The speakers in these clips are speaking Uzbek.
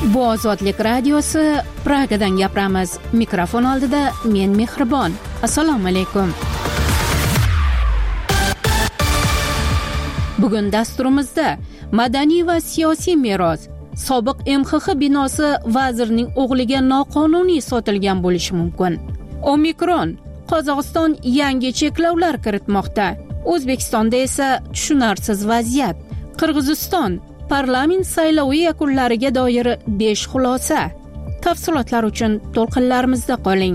Bu Ozodlik radiosi, Pragadan gapiramiz. Mikrofon oldida men Mehribon. Assalomu alaykum. Bugun dasturimizda madaniy va siyosiy meros, sobiq MXX binosi vazirning o'g'liga noqonuniy sotilgan bo'lishi mumkin. Omikron, Qozog'iston yangi cheklovlar kiritmoqda. O'zbekistonda esa tushunarsiz vaziyat. Qirg'iziston parlament saylovi yakunlariga doir 5 xulosa. Tafsilotlar uchun to'lqinlarimizda qoling.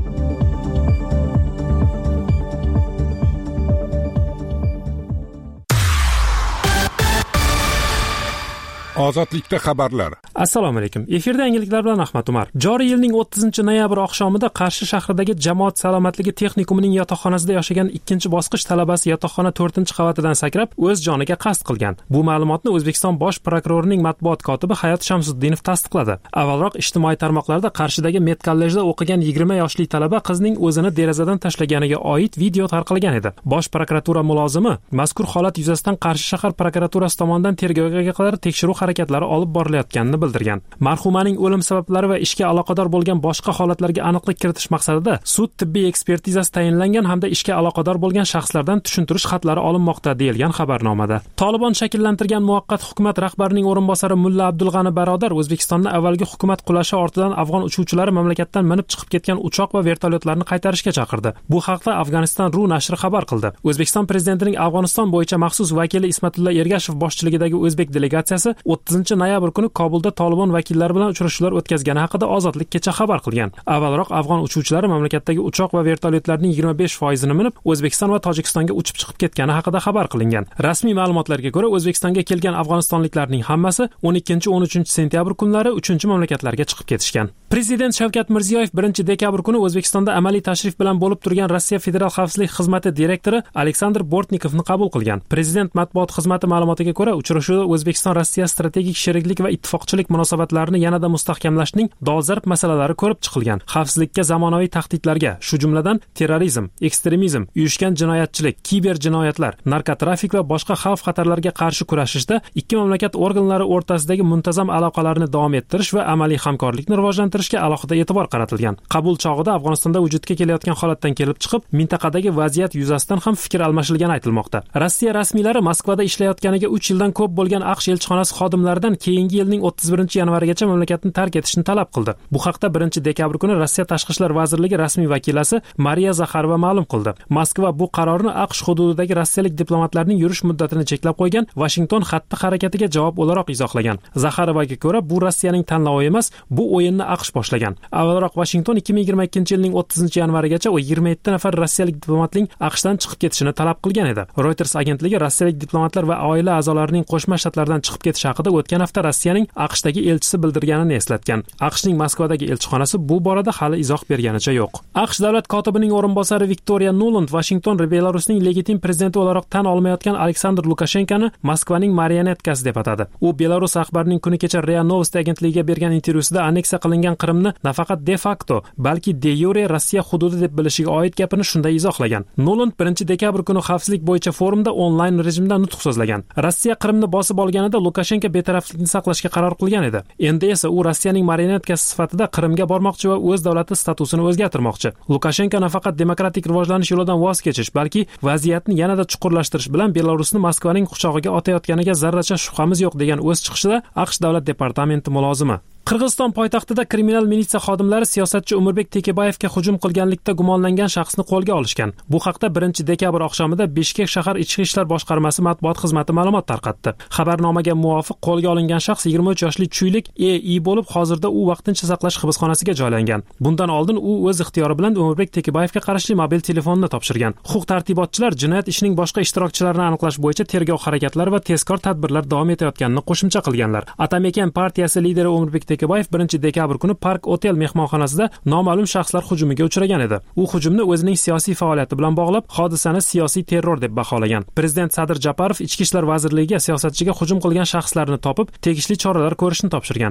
Ozodlikda xabarlar. Assalomu alaykum. Efirda yangiliklar bilan Ahmad Umar. Joriy yilning 30-noyabr oqshomida Qarshi shahridagi Jamoat salomatligi texnikumining yotoqxonasida yashagan 2-bosqich talabasi yotoqxona 4-qavatidan sakrab o'z joniga qasd qilgan. Bu ma'lumotni O'zbekiston bosh prokurorining matbuot kotibi Hayot Shamsuddinov tasdiqladi. Avvalroq ijtimoiy tarmoqlarda Qarshidagi medkollejda o'qigan 20 yoshli talaba qizning o'zini derazadan tashlaganiga oid video tarqalgan edi. Bosh prokuratura mulozimi mazkur holat yuzasidan Qarshi shahar prokuraturasi tomonidan tergovga qadar tekshiruv harakatlari olib borilayotganini bildirgan. Marhumaning o'lim sabablari va ishga aloqador bo'lgan boshqa holatlarga aniqlik kiritish maqsadida sud tibbiy ekspertizasi tayinlangan hamda ishga aloqador bo'lgan shaxslardan tushuntirish xatlari olinmoqda, deyilgan xabarnomada. Tolibon shakllantirgan muvaqqat hukumat rahbarining o'rinbosari Mulla Abdulg'ani Barodar O'zbekistonda avvalgi hukumat qulashi ortidan afg'on uchuvchilari mamlakatdan minib chiqib ketgan uchoq va vertolyotlarni qaytarishga chaqirdi. Bu haqda Afg'oniston Ru nashri xabar qildi. O'zbekiston prezidentining Afg'oniston bo'yicha maxsus vakili Ismatulla Ergashev boshchiligidagi o'zbek delegatsiyasi 30-noyabr kuni Kobulda Tolibon vakillari bilan uchrashuvlar o'tkazgani haqida Ozodlik kecha xabar qilgan. Avvalroq afg'on uchuvchilari mamlakatdagi uchoq va vertolyotlarning 25%ni minib O'zbekiston va Tojikistonga uchib chiqib ketgani haqida xabar qilingan. Rasmiy ma'lumotlarga ko'ra, O'zbekistonga kelgan afg'onistonliklarning hammasi 12-13 sentyabr kunlari 3-mamlakatlarga chiqib ketishgan. Prezident Shavkat Mirziyoyev 1-dekabr kuni O'zbekistonda amaliy tashrif bilan bo'lib turgan Rossiya Federal xavfsizlik xizmati direktori Aleksandr Bortnikovni qabul qilgan. Prezident matbuot xizmati ma'lumotiga ko'ra, uchrashuvda O'zbekiston Rossiya strategik sheriklik va ittifoqchilik munosabatlarini yanada mustahkamlashning dolzarb masalalari ko'rib chiqilgan. Xavfsizlikka zamonaviy tahdidlarga, shu jumladan terrorizm, ekstremizm, uyushgan jinoyatchilik, kiber jinoyatlar, narkotrafik va boshqa xavf-xatarlarga qarshi kurashishda ikki mamlakat organlari o'rtasidagi muntazam aloqalarni davom ettirish va amaliy hamkorlikni rivojlantirishga alohida e'tibor qaratilgan. Qabul chog'ida Afg'onistonda vujudga kelayotgan holatdan kelib chiqib, mintaqadagi vaziyat yuzasidan ham fikr almashilgani aytilmoqda. Rossiya rasmiylari Moskvada ishlayotganiga 3 yildan ko'p bo'lgan AQSh elchixonasi xodimlaridan keyingi yilning 31-yanvarigacha mamlakatni tark etishni talab qildi. Bu haqda 1-dekabr kuni Rossiya Tashqi ishlar vazirligi rasmiy vakilasi Mariya Zakharova ma'lum qildi. Moskva bu qarorni AQSh hududidagi rossiyalik diplomatlarning yurish muddatini cheklab qo'ygan Washington xatti-harakatiga javob o'laroq izohlagan. Zakharovaga ko'ra, bu Rossiyaning tanlovi emas, bu o'yinni AQSh boshlagan. Avvalroq Washington 2022-yilning 30-yanvarigacha 27 nafar rossiyalik diplomatning AQShdan chiqib ketishini talab qilgan edi. Reuters agentligi rossiyalik diplomatlar va oila a'zolarining Qo'shma Shtatlardan chiqib ketishi haqida o'tgan hafta Rossiyaning AQShdagi elchisi bildirganini eslatgan. AQShning Moskvadagi elchixonasi bu borada hali izoh berganicha yo'q. AQSh davlat kotibining o'rinbosari Viktoriya Nuland Washington Belarusning legitim prezidenti o'laroq tan olmayotgan Aleksandr Lukashenkoni Moskvaning marionetkasi deb atadi. U Belarus rahbarining kuni kecha RIA Novosti agentligiga bergan intervyusida anneksiya qilingan Qrimni nafaqat de facto, balki de jure Rossiya hududi deb bilishiga oid gapini shunday izohlagan. Nuland 1-dekabr kuni xavfsizlik bo'yicha forumda onlayn rejimda nutq so'zlagan. Rossiya Qrimni bosib olganida Lukashenko betaraflikni saqlashga qaror qilgan edi. Endi esa u Rossiyaning marionetkasi sifatida Qrimga bormoqchi va o'z davlati statusini o'zgartirmoqchi. Lukashenko nafaqat demokratik rivojlanish yo'lidan voz kechish, balki vaziyatni yanada chuqurlashtirish bilan Belarusni Moskvaning quchog'iga otayotganiga zarracha shubhamiz yo'q, degan o'z chiqishida AQSh davlat departamenti mulozimi. Qirg'iziston poytaxtida kriminal militsiya xodimlari siyosatchi Umurbek Tekebayevga hujum qilganlikda gumonlangan shaxsni qo'lga olishgan. Bu haqda 1-dekabr oqshomida Bishkek shahar ichki ishlar boshqarmasi matbuot xizmati ma'lumot tarqatdi. Xabarnomaga muvofiq qo'lga olingan shaxs 23 yoshli Chuylik E.I. bo'lib, hozirda u vaqtincha saqlash hibsxonasiga joylangan. Bundan oldin u o'z ixtiyori bilan Umurbek Tekebayevga qarashli mobil telefonini topshirgan. Huquq-tartibotchilar jinoyat ishining boshqa ishtirokchilarini aniqlash bo'yicha tergov harakatlari va tezkor tadbirlar davom etayotganini qo'shimcha qilganlar. Atamekan partiyasi lideri Umurbek Tekebayev 1-dekabr kuni Park Hotel mehmonxonasida noma'lum shaxslar hujumiga uchragan edi. U hujumni o'zining siyosiy faoliyati bilan bog'lab, hodisani siyosiy terror deb baholagan. Prezident Sadir Japarov Ichki ishlar vazirligiga siyosatchiga hujum qilgan shaxslarni topib, tegishli choralar ko'rishni topshirgan.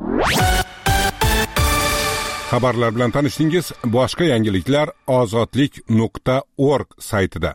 Xabarlar bilan tanishdingiz. Boshqa yangiliklar ozodlik.org saytida.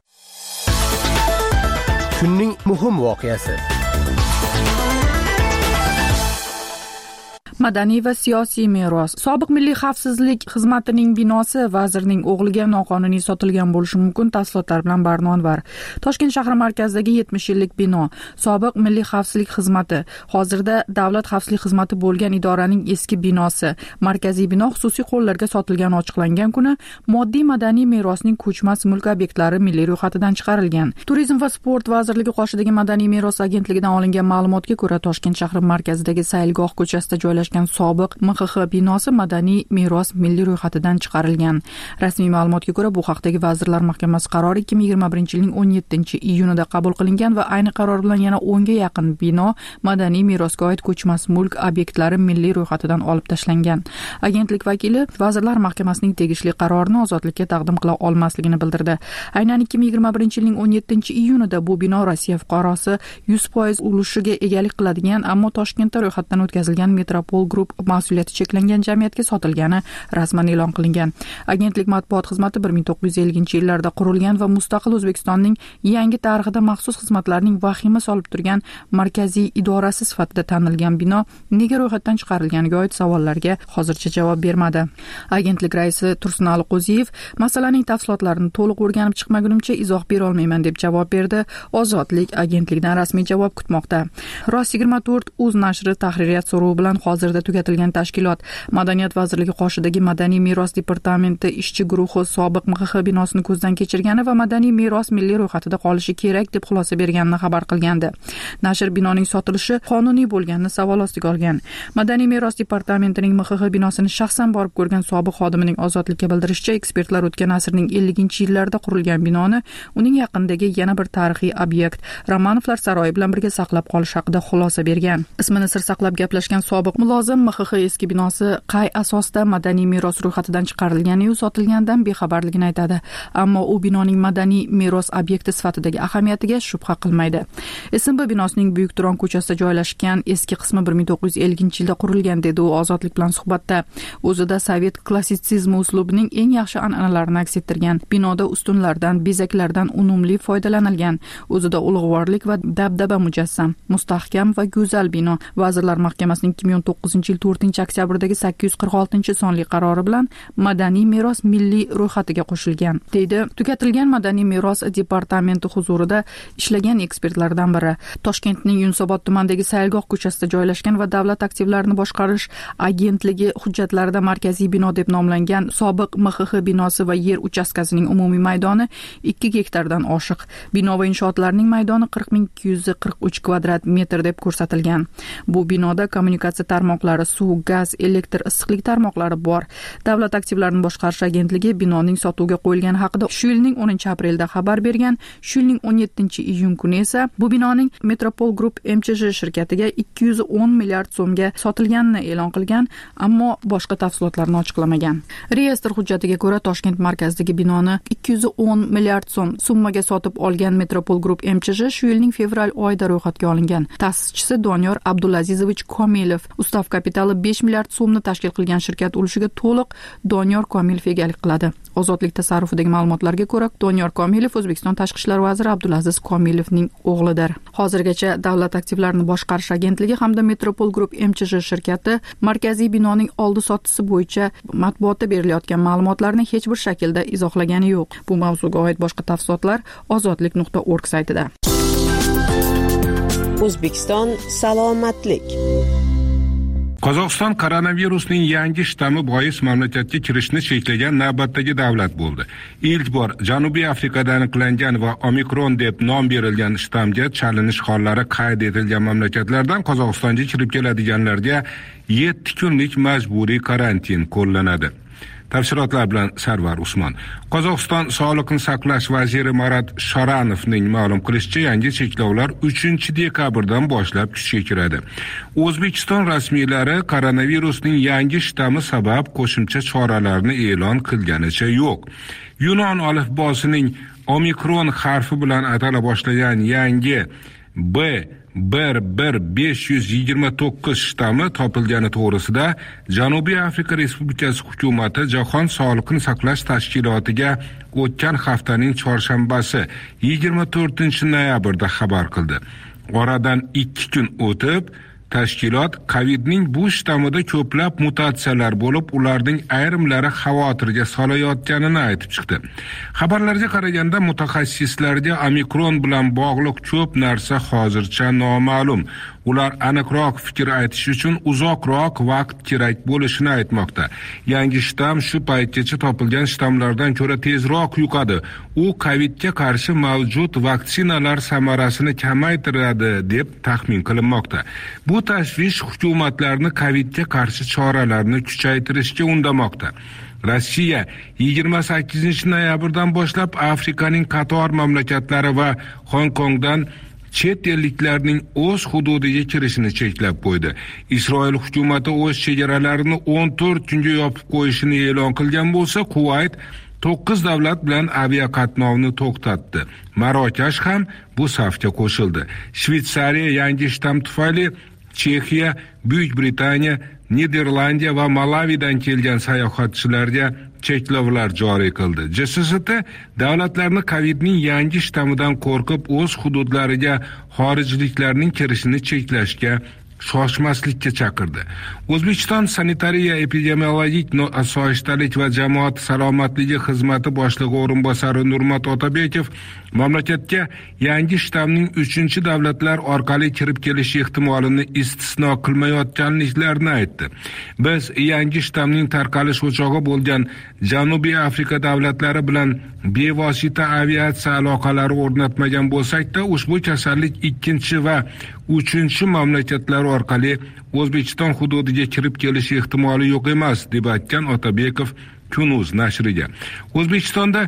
Kunning muhim voqeasi. Madaniy va siyosiy meros. Sobiq Milliy xavfsizlik xizmatining binosi vazirning o'g'liga noqonuniy sotilgan bo'lishi mumkin. Tafsilotlar bilan Barno Anvar. Toshkent shahri markazidagi 70 yillik bino sobiq Milliy xavfsizlik xizmati, hozirda Davlat xavfsizlik xizmati bo'lgan idoraning eski binosi. Markaziy bino xususiy qo'llarga sotilgani ochiqlangan kuni moddiy madaniy merosning ko'chmas mulk obyektlari milliy ro'yxatidan chiqarilgan. Turizm va sport vazirligi qoshidagi Madaniy meros agentligidan olingan ma'lumotga ko'ra, Toshkent shahri markazidagi Saylgoh ko'chasida joylashgan sobiq MXX binosi madaniy meros milliy ro'yxatidan chiqarilgan. Rasmiy ma'lumotga ko'ra, bu haqdagi Vazirlar Mahkamasi qarori 2021-yilning 17-iyunida qabul qilingan va ayni qaror bilan yana 10 ga yaqin bino madaniy merosga oid ko'chmas mulk obyektlari milliy ro'yxatidan olib tashlangan. Agentlik vakili Vazirlar Mahkamasining tegishli qarorini ozodlikka taqdim qila olmasligini bildirdi. Aynan 2021-yilning 17-iyunida bu bino Rossiya fuqarosi 100% ulushiga egalik qiladigan, ammo Toshkentda ro'yxatdan o'tkazilgan Metropol Group mas'uliyati cheklangan jamiyatga sotilgani rasman e'lon qilingan. Agentlik matbuot xizmati 1950-yillarda qurilgan va mustaqil O'zbekistonning yangi tarixida maxsus xizmatlarning vahima solib turgan markaziy idorasi sifatida tanilgan bino nega ro'yxatdan chiqarilganiga oid savollarga hozircha javob bermadi. Agentlik raisi Tursunali Qo'ziyev masalaning tafsilotlarini to'liq o'rganib chiqmagunimcha izoh bera olmayman deb javob berdi. Ozodlik agentlikdan rasmiy javob kutmoqda. Ross24.uz nashri tahririyat so'rovi bilan hozirda tugatilgan tashkilot Madaniyat vazirligi qoshidagi Madaniy meros departamenti ishchi guruhi sobiq MXX binosini ko'zdan kechirgani va madaniy meros milliy ro'yxatida qolishi kerak deb xulosa berganini xabar qilgandi. Nashr binoning sotilishi qonuniy bo'lganini savol ostiga olgan. Madaniy meros departamentining MXX binosini shaxsan borib ko'rgan sobiq xodimining Ozodlikka bildirishicha, ekspertlar o'tgan asrning 50-yillarida qurilgan binoni uning yaqinidagi yana bir tarixiy obyekt Romanovlar saroyi bilan birga saqlab qolish haqida xulosa bergan. Ismini sir saqlab gaplashgan sobiq mulozim MXX eski binosi qay asosda madaniy meros ro'yxatidan chiqarilgani-yu sotilganidan bexabarligini aytadi. Ammo u binoning madaniy meros obyekti sifatidagi ahamiyatiga shubha qilmaydi. SMB binosining Buyuk Turon ko'chasida joylashgan eski qismi 1950-yilda qurilgan, dedi u Ozodlik bilan suhbatda. O'zida sovet klassitsizmi uslubining eng yaxshi an'analarini aks ettirgan. Binoda ustunlardan, bezaklardan unumli foydalanilgan. O'zida ulug'vorlik va dabdaba mujassam, mustahkam va go'zal bino. Vazirlar Mahkamasining 2019-yil 4-oktyabrdagi 846-sonli qarori bilan madaniy meros milliy ro'yxatiga qo'shilgan, deydi tugatilgan Madaniy meros departamenti huzurida ishlagan ekspertlardan biri. Toshkentning Yunusobod tumanidagi Saylgoh ko'chasida joylashgan va Davlat aktivlarini boshqarish agentligi hujjatlarida markaziy bino deb nomlangan sobiq MXX binosi va yer uchastkasining umumiy maydoni 2 gektardan oshiq. Bino va inshootlarning maydoni 40.243 kvadrat metr deb ko'rsatilgan. Bu binoda kommunikatsiya tarmoqlari, suv, gaz, elektr, issiqlik tarmoqlari bor. Davlat aktivlarini boshqarish agentligi binoning sotuvga qo'yilgani haqida shu yilning 10-aprelda xabar bergan. Shu yilning 17-iyun kuni esa bu binoning Metropol Group MCJ shirkatiga 210 milliard so'mga sotilganini e'lon qilgan, ammo boshqa tafsilotlarni ochiqlamagan. Reyestr hujjatiga ko'ra, Toshkent markazidagi binoni 210 milliard so'm summaga sotib olgan Metropol Group MCJ shu yilning fevral oyida ro'yxatga olingan. Ta'sischisi Doniyor Abdulazizovich Komilov ustav kapitali 5 milliard so'mni tashkil qilgan shirkat ulushiga to'liq Doniyor Komilov egalik qiladi. Ozodlik tasarrufidagi ma'lumotlarga ko'ra, Doniyor Komilov O'zbekiston tashqi ishlar vaziri Abdulaziz Komilovning o'g'lidir. Hozirgacha Davlat aktivlarini boshqarish agentligi hamda Metropol Group MCJ shirkati markaziy binoning oldi-sotisi bo'yicha matbuotda berilayotgan ma'lumotlarni hech bir shaklda izohlagani yo'q. Bu mavzuga oid boshqa tafsilotlar ozodlik.org saytida. O'zbekiston salomatlik. Qozog'iston koronavirusning yangi shtammi bois mamlakatga kirishni cheklagan navbatdagi davlat bo'ldi. Ilk bor Janubiy Afrikada aniqlangan va Omikron deb nom berilgan shtamga chalinish hollari qayd etilgan mamlakatlardan Qozog'istonga kirib keladiganlarga 7 kunlik majburiy karantin qo'llanadi. Tafsilotlar bilan Sarvar Usmon. Qozog'iston Sog'liqni saqlash vaziri Marat Shoranovning ma'lum qilishicha, yangi cheklovlar 3-dekabrdan boshlab kuchga kiradi. O'zbekiston rasmiylari koronavirusning yangi shtammi sabab qo'shimcha choralarni e'lon qilganicha yo'q. Yunon alifbosining Omikron harfi bilan atala boshlagan yangi B1529 shtammi topilgani to'g'risida Janubiy Afrika Respublikasi hukumati Jahon Sog'liqni saqlash tashkilotiga o'tgan haftaning chorshanbasi 24-noyabrda xabar qildi. Oradan 2 kun o'tib Tashkilot Covidning bu shtammida ko'plab mutatsiyalar bo'lib, ularning ayrimlari xavotirga solayotganini aytib chiqdi. Xabarlarga qaraganda mutaxassislarga omikron bilan bog'liq ko'p narsa hozircha noma'lum. Ular aniqroq fikr aytish uchun uzoqroq vaqt kerak bo'lishini aytmoqda. Yangi shtamm shu paytgacha topilgan shtammlardan ko'ra tezroq yuqadi. U Covidga qarshi mavjud vaksinalar samarasini kamaytiradi deb taxmin qilinmoqda. Bu tashvish hukumatlarni Covidga qarshi choralarni kuchaytirishga undamoqda. Rossiya 28 noyabrdan boshlab Afrikaning qator mamlakatlari va Hong Kongdan chet elliklarning o'z hududiga kirishini cheklab qo'ydi. Isroil hukumati o'z chegaralarini 14 kunga yopib qo'yishini e'lon qilgan bo'lsa, Kuvayt 9 davlat bilan aviaqatnovni to'xtatdi. Marokash ham bu safga qo'shildi. Shveysariya yangi shtamm tufayli Chexiya, Buyuk Britaniya, Niderlandiya va Malavidan kelgan sayohatchilarga cheklovlar joriy qildi. JSST davlatlarni Covidning yangi shtammidan qo'rqib o'z hududlariga xorijliklarning kirishini cheklashga shoshmaslikka chaqirdi. O'zbekiston sanitariya epidemiologik osoyishtalik va jamoat salomatligi xizmati boshlig'i o'rinbosari Nurmat Otabekov mamlakatga yangi shtammning 3-davlatlar orqali kirib kelish ehtimolini istisno qilmayotganliklarini aytdi. Biz yangi shtammning tarqalish o'chog'i bo'lgan Janubiy Afrika davlatlari bilan bevosita aviatsiya aloqalari o'rnatmagan bo'lsak-da, ushbu kasallik 2 va 3 mamlakatlar orqali O'zbekiston hududiga kirib kelish ehtimoli yo'q emas, deb aytgan Otabekov Kunuz nashriga. O'zbekistonda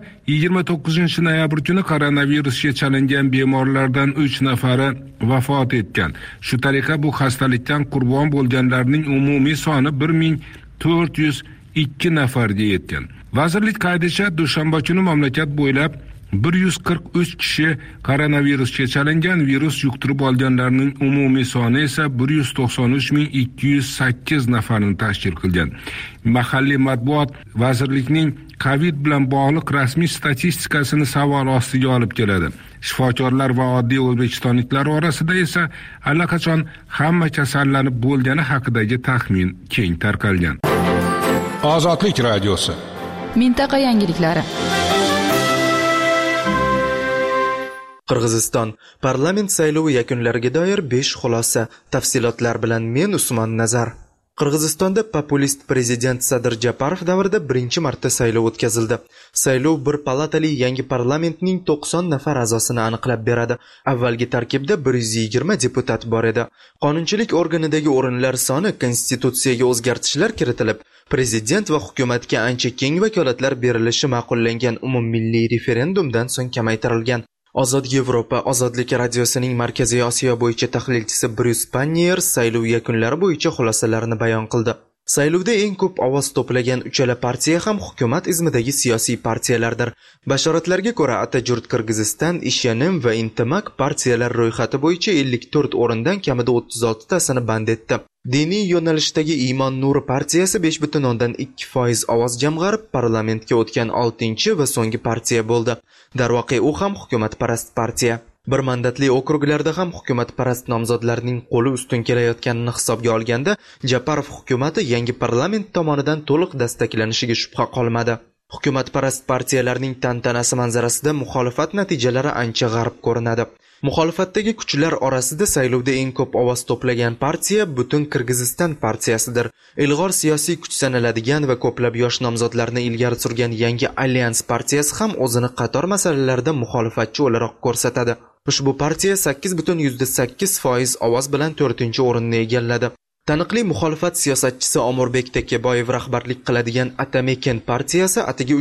29 noyabr kuni koronavirusga chalingan bemorlardan 3 nafari vafot etgan. Shu tariqa bu xastalikdan qurbon bo'lganlarning umumiy soni 1402 nafarga yetgan. Vazirlik qaydishicha, dushanba kuni mamlakat bo'ylab 143 kishi koronavirusga chalingan, virus yuqtirib olganlarning umumiy soni esa 193.208 nafarni tashkil qilgan. Mahalliy matbuot vazirlikning Covid bilan bog'liq rasmiy statistikasini savol ostiga olib keladi. Shifokorlar va oddiy o'zbekistonliklar orasida esa allaqachon hamma kasallanib bo'lgani haqidagi taxmin keng tarqalgan. Ozodlik radiosi. Mintaqa yangiliklari. Qirg'iziston parlament saylovi yakunlariga doir 5 xulosa. Tafsilotlar bilan men Usmon Nazar. Qirg'izistonda populist prezident Sadir Japarov davrida birinchi marta saylov o'tkazildi. Saylov bir palatali yangi parlamentning 90 nafar a'zosini aniqlab beradi. Avvalgi tarkibda 120 deputat bor edi. Qonunchilik organidagi o'rinlar soni konstitutsiyaga o'zgartishlar kiritilib, prezident va hukumatga ancha keng vakolatlar berilishi ma'qullangan umummilliy referendumdan so'ng kamaytirilgan. Ozod Yevropa Ozodlik radiosining Markaziy Osiyo bo'yicha tahlilchisi Bruce Pannier saylov yakunlari bo'yicha xulosalarini bayon qildi. Saylovda eng ko'p ovoz to'plagan uchala partiya ham hukumat izmidagi siyosiy partiyalardir. Bashoratlarga ko'ra, Atajurt Qirg'iziston, Ishanim va Intimak partiyalar ro'yxati bo'yicha 54 o'rindan kamida 36 tasini band etdi. Diniy yo'nalishdagi Iymon Nuri partiyasi 5.2% ovoz jamg'arib, parlamentga o'tgan 6-chi va so'nggi partiya bo'ldi. Darvoqe u ham hukumatparast partiya. Bir mandatli okruglarda ham hukumatparast nomzodlarning qo'li ustun kelayotganini hisobga olganda, Japarov hukumati yangi parlament tomonidan to'liq dastaklanishiga shubha qolmadi. Hukumatparast partiyalarning tantanasi manzarasida muxolifat natijalari ancha g'arib ko'rinadi. Muxolifatdagi kuchlar orasida saylovda eng ko'p ovoz to'plagan partiya Butun Qirg'iziston partiyasidir. Ilg'or siyosiy kuch sanaladigan va ko'plab yosh nomzodlarni ilgari surgan yangi Alyans partiyasi ham o'zini qator masalalarda muxolifatchi o'laroq ko'rsatadi. Ushbu partiya 8.8% ovoz bilan 4-o'rinni egalladi. Taniqli muxolifat siyosatchisi Omurbek Tekebayev rahbarlik qiladigan Atameken partiyasi atigi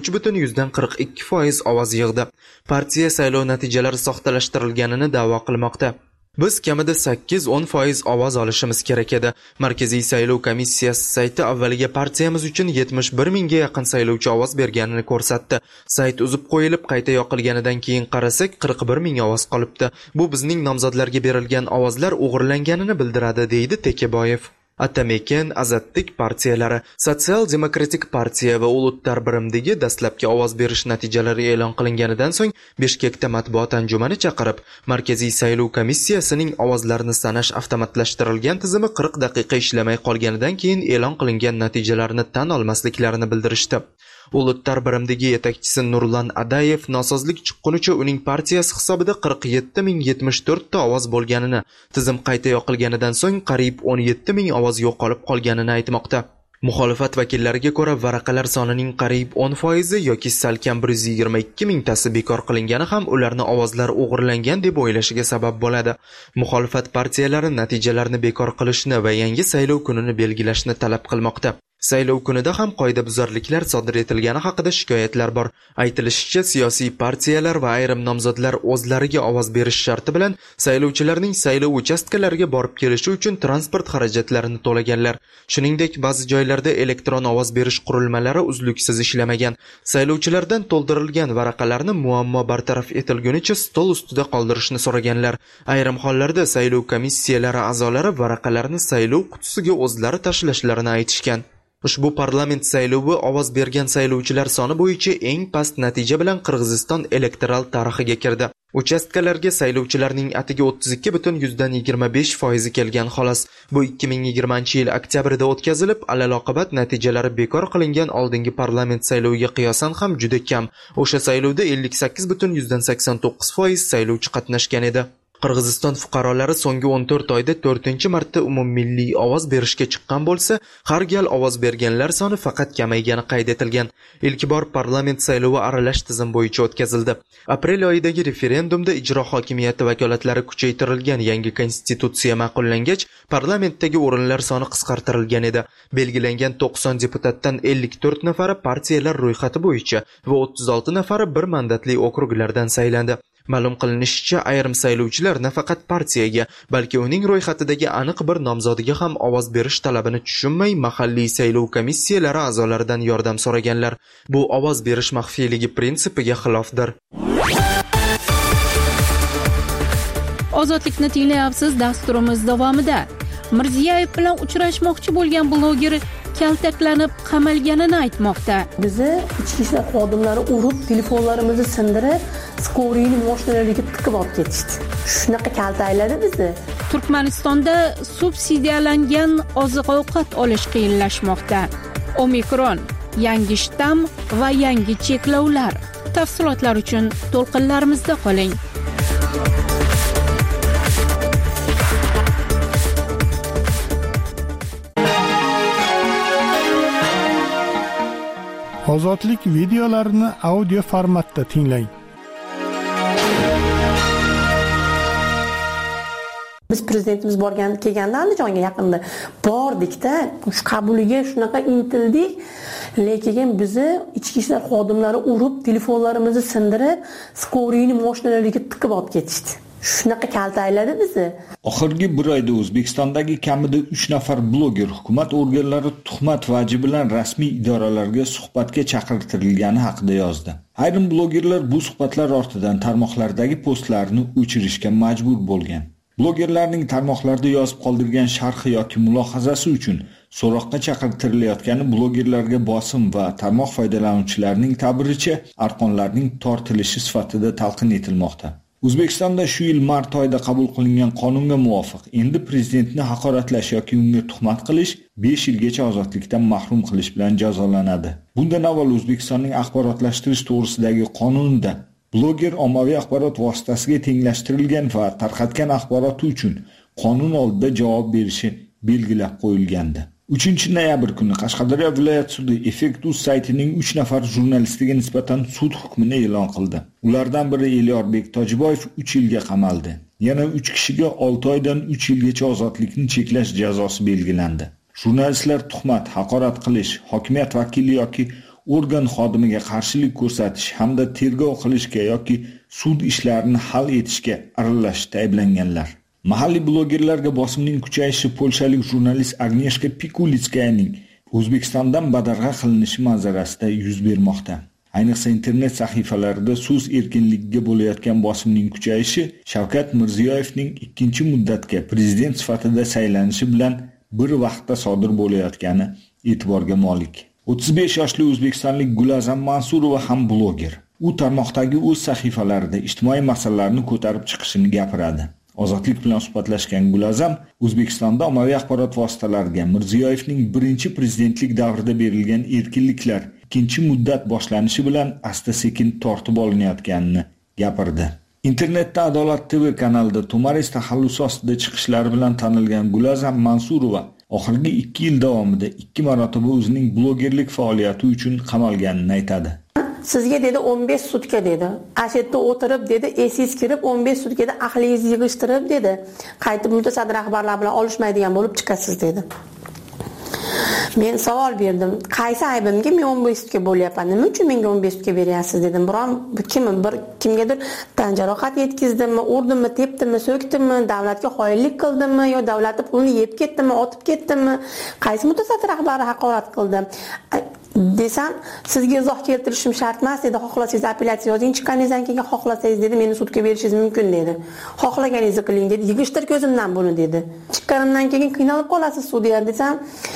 3.42% ovoz yig'di. Partiya saylov natijalari soxtalashtirilganini da'vo qilmoqda. Biz kamida 8-10% ovoz olishimiz kerak edi. Markaziy saylov komissiyasi sayti avvaliga partiyamiz uchun 71 mingga yaqin saylovchi ovoz berganini ko'rsatdi. Sayt uzib qo'yilib, qayta yoqilganidan keyin qarasak 41 ming ovoz qolibdi. Bu bizning nomzodlarga berilgan ovozlar o'g'irlanganini bildiradi, deydi Tekebayev. Atamaken, Azadlik partiyalari, Sotsial-demokratik partiya va Ulutlar birimdagi dastlabki ovoz berish natijalari e'lon qilinganidan so'ng Bishkekda matbuot anjumani chaqirib, Markaziy saylov komissiyasining ovozlarni sanash avtomatlashtirilgan tizimi 40 daqiqa ishlamay qolganidan keyin e'lon qilingan natijalarni tan olmasliklarini bildirishdi. Ulutlar birimdagi yetakchisi Nurlan Adayev nosozlik chiqqunicha uning partiyasi hisobida 47,074 ta ovoz bo'lganini, tizim qayta yoqilganidan so'ng qariyb 17,000 ovoz yo'qolib qolganini aytmoqda. Muxolifat vakillariga ko'ra varaqalar sonining qariyb 10% yoki salkam 122 mingtasi bekor qilingani ham ularni ovozlar o'g'irlangan deb o'ylashiga sabab bo'ladi. Muxolifat partiyalari natijalarni bekor qilishni va yangi saylov kunini belgilashni talab qilmoqda. Saylov kunida ham qoidabuzarliklar sodir etilgani haqida shikoyatlar bor. Aytilishicha, siyosiy partiyalar va ayrim nomzodlar o'zlariga ovoz berish sharti bilan saylovchilarning saylov uchastkalariga borib kelishi uchun transport xarajatlarini to'laganlar. Shuningdek, ba'zi joylarda elektron ovoz berish qurilmalari uzluksiz ishlamagan. Saylovchilardan to'ldirilgan varaqalarni muammo bartaraf etilgunicha stol ustida qoldirishni so'raganlar. Ayrim hollarda saylov komissiyalari a'zolari varaqalarni saylov qutisiga o'zlari tashlashlarini aytishgan. Ushbu parlament saylovi ovoz bergan saylovchilar soni bo'yicha eng past natija bilan Qirg'iziston elektoral tarixiga kirdi. Uchastkalarga saylovchilarning atigi 32,25% kelgan xolos. Bu 2020-yil oktyabrida o'tkazilib, alaloqibat natijalari bekor qilingan oldingi parlament sayloviga qiyosan ham juda kam. O'sha saylovda 58,89% saylovchi qatnashgan edi. Qirg'iziston fuqarolari so'nggi 14 oyda 4-marta umummilliy ovoz berishga chiqqan bo'lsa, har gal ovoz berganlar soni faqat kamaygani qayd etilgan. Ilk bor parlament saylovi aralash tizim bo'yicha o'tkazildi. Aprel oyidagi referendumda ijro hokimiyati vakolatlari kuchaytirilgan yangi konstitutsiya ma'qullangach, parlamentdagi o'rinlar soni qisqartirilgan edi. Belgilangan 90 deputatdan 54 nafari partiyalar ro'yxati bo'yicha va 36 nafari bir mandatli okruglardan saylandi. Ma'lum qilinishicha, ayrim saylovchilar nafaqat partiyaga, balki uning ro'yxatidagi aniq bir nomzodiga ham ovoz berish talabini tushunmay, mahalliy saylov komissiyalari a'zolaridan yordam so'raganlar. Bu ovoz berish maxfiyligi prinsipiga xilofdir. Ozodlikni tinglayapsiz. Dasturimiz davomida Mirziyoyev bilan uchrashmoqchi bo'lgan bloger kaltaklanib qamalganini aytmoqda. Bizi ichki ishlar xodimlari urib, telefonlarimizni sindirib, skorini mashinalariga tiqib olib ketishdi. Shunaqa kaltakladi bizni. Turkmanistonda subsidiyalangan oziq-ovqat olish qiyinlashmoqda. Omikron, yangi shtamm va yangi cheklovlar. Tafsilotlar uchun to'lqinlarimizda qoling. Ozodlik videolarini audio formatda tinglang. Biz prezidentimiz kelganda Andijonga yaqinda bordikda, shu qabuliga shunaqa intildik, lekin bizni ichki ishlar xodimlari urib, telefonlarimizni sindirib, skorini mashinalariga tiqib olib ketishdi. Shunaqa kaltakladi bizni. Oxirgi bir oyda O'zbekistondagi kamida 3 nafar bloger hukumat organlari tuhmat vaji bilan rasmiy idoralarga suhbatga chaqirtirilgani haqida yozdi. Ayrim blogerlar bu suhbatlar ortidan tarmoqlardagi postlarini o'chirishga majbur bo'lgan. Blogerlarning tarmoqlarda yozib qoldirgan sharhi yoki mulohazasi uchun so'roqqa chaqirtirilayotgani blogerlarga bosim va tarmoq foydalanuvchilarining ta'biricha arqonlarning tortilishi sifatida talqin etilmoqda. O'zbekistonda shu yil mart oyida qabul qilingan qonunga muvofiq endi prezidentni haqoratlash yoki unga tuhmat qilish 5 yilgacha ozodlikdan mahrum qilish bilan jazolanadi. Bundan avval O'zbekistonning axborotlashtirish to'g'risidagi qonunida bloger ommaviy axborot vositasiga tenglashtirilgan va tarqatgan axboroti uchun qonun oldida javob berishi belgilab qo'yilgandi. 3-noyabr kuni Qashqadaryo viloyat sudi Effekt.uz saytining 3 nafar jurnalistiga nisbatan sud hukmini e'lon qildi. Ulardan biri Elyorbek Tojiboyev 3 yilga qamaldi. Yana 3 kishiga 6 oydan 3 yilgacha ozodlikni cheklash jazosi belgilandi. Jurnalistlar tuhmat, haqorat qilish, hokimiyat vakili yoki organ xodimiga qarshilik ko'rsatish hamda tergov qilishga yoki sud ishlarini hal etishga aralashishda ayblanganlar. Mahalliy blogerlarga bosimning kuchayishi polshalik jurnalist Agnieszka Pikulitskayaning O'zbekistondan badarg'a qilinishi manzarasida yuz bermoqda. Ayniqsa internet sahifalarida so'z erkinligiga bo'layotgan bosimning kuchayishi Shavkat Mirziyoyevning 2-muddatga prezident sifatida saylanishi bilan bir vaqtda sodir bo'layotgani e'tiborga molik. 35 yoshli o'zbekistonlik Gulazam Mansurova ham bloger. U tarmoqdagi o'z sahifalarida ijtimoiy masalalarni ko'tarib chiqishini gapiradi. Ozodlik bilan suhbatlashgan Gulazam O'zbekistonda ommaviy axborot vositalariga Mirziyoyevning birinchi prezidentlik davrida berilgan erkinliklar ikkinchi muddat boshlanishi bilan asta-sekin tortib olinayotganini gapirdi. Internetda Adolat TV kanalida To'maris taxallusi ostida chiqishlari bilan tanilgan Gulazam Mansurova oxirgi 2 yil davomida 2 marotaba o'zining blogerlik faoliyati uchun qamalganini aytadi. Sizga dedi 15 sutka dedi. Ashitda o'tirib dedi, esiz kirib 15 sutkada ahlingizni yig'ishtirib dedi. Qaytib mutasaddi rahbarlar bilan olishmaydigan bo'lib chiqasiz dedi. Men savol berdim. Qaysi aybimga men 15 sutka bo'lyapman? Nima uchun menga 15 sutka beryapsiz dedim. Biron kimgadir tan jarohat yetkazdimmi, urdimmi, tepdimmi, so'kdimmi, davlatga xoinlik qildimmi yo davlatni pulini yeb ketdimmi, otib ketdimmi? Qaysi mutasaddi rahbari haqorat qildi? Desam, sizga izoh keltirishim shart emas dedi. Xohlasangiz apellyatsiya yozing, chiqqaningizdan keyin xohlasangiz dedi, meni sudga berishingiz mumkin dedi. Xohlaganingizni qiling dedi. Yig'ishtir ko'zimdan buni dedi. Chiqqanimdan keyin qiynalib qolasiz sudya desam,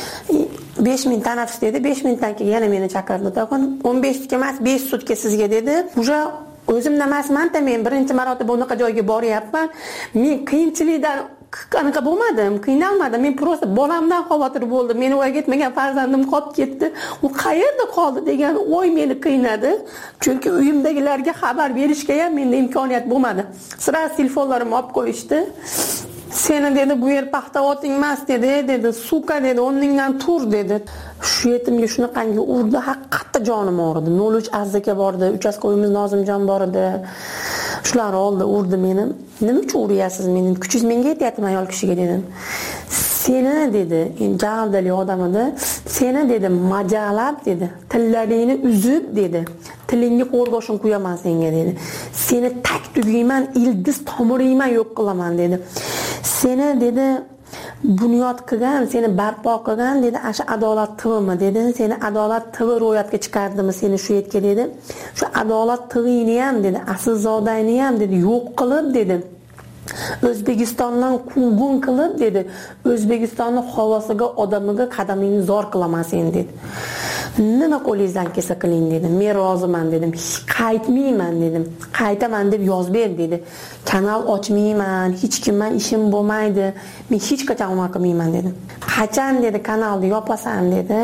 5 minut tanaffus dedi. 5 minutdan keyin yana meni chaqirdi. Taqon 15 sutka emas, 5 sutka sizga dedi. O'sha o'zimda emasman-da, men birinchi marotaba bunaqa joyga boryapman. Men qiyinchilikdan qanaqa bo'lmadim, qiynalmadim. Men prosta bolamdan xavotir bo'ldim. Meni voyaga yetmagan farzandim qolib ketdi. U qayerda qoldi degan o'y meni qiynadi. Chunki uyimdagilarga xabar berishga ham menda imkoniyat bo'lmadi. Sira telefonlarimni olib qo'yishdi. Seni dedi bu yer paxtavoting emas dedi, suka dedi, o'rningdan tur dedi. Shu yetimga shunaqangi urdi, haqiqatda jonim og'ridi. 03 Azzaka bordi, uchastkoyimiz Nozimjon bor edi. Shular oldi, urdi meni. Nima uchun uryapsiz meni? Kuchingiz menga yetyapti ayol kishiga dedim. Seni dedi, javobli odam edi. Seni dedi, majalab dedi, tillaringni uzib dedi. Tilingga qo'rg'oshin qo'yaman senga dedi. Seni tak tugayman, ildiz tomiringman yo'q qilaman dedi. Seni dedi bunyod qilgan, seni barpo qilgan dedi, asha Adolat TVmi dedi. Seni Adolat TV ro'yatga chiqardimi seni shu yerga dedi. Shu Adolat TVni ham dedi, aslzodangni ham dedi yo'q qilib dedi. O'zbekistondan quvgun qilib dedi. O'zbekistonning havosiga, odamiga qadamingni zor qilaman sen dedi. Nima qo'lingizdan kelsa qiling dedim. Men roziman dedim. Qaytmayman dedim. Qaytaman deb yozib ber dedi. Kanal ochmayman, hech kimman ishim bo'lmaydi. Men hech qachon unaqa qilmayman dedim. Qachon dedi kanalni yopasan dedi.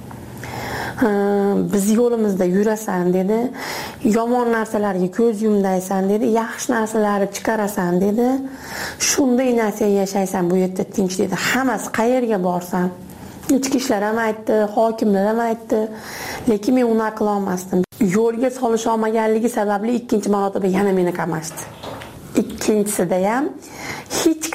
Biz yo'limizda yurasan dedi. Yomon narsalarga ko'z yumdaysan dedi. Yaxshi narsalarni chiqarasan dedi. Shunday narsa yashaysan bu yerda tinch dedi. Hammasi qayerga borsam ichki ishlar ham aytdi, hokimlar ham aytdi, lekin men uni qila olmasdim. Yo'lga solish olmaganligi sababli ikkinchi marotaba yana meni qamashdi. Ikkinchisida ham hech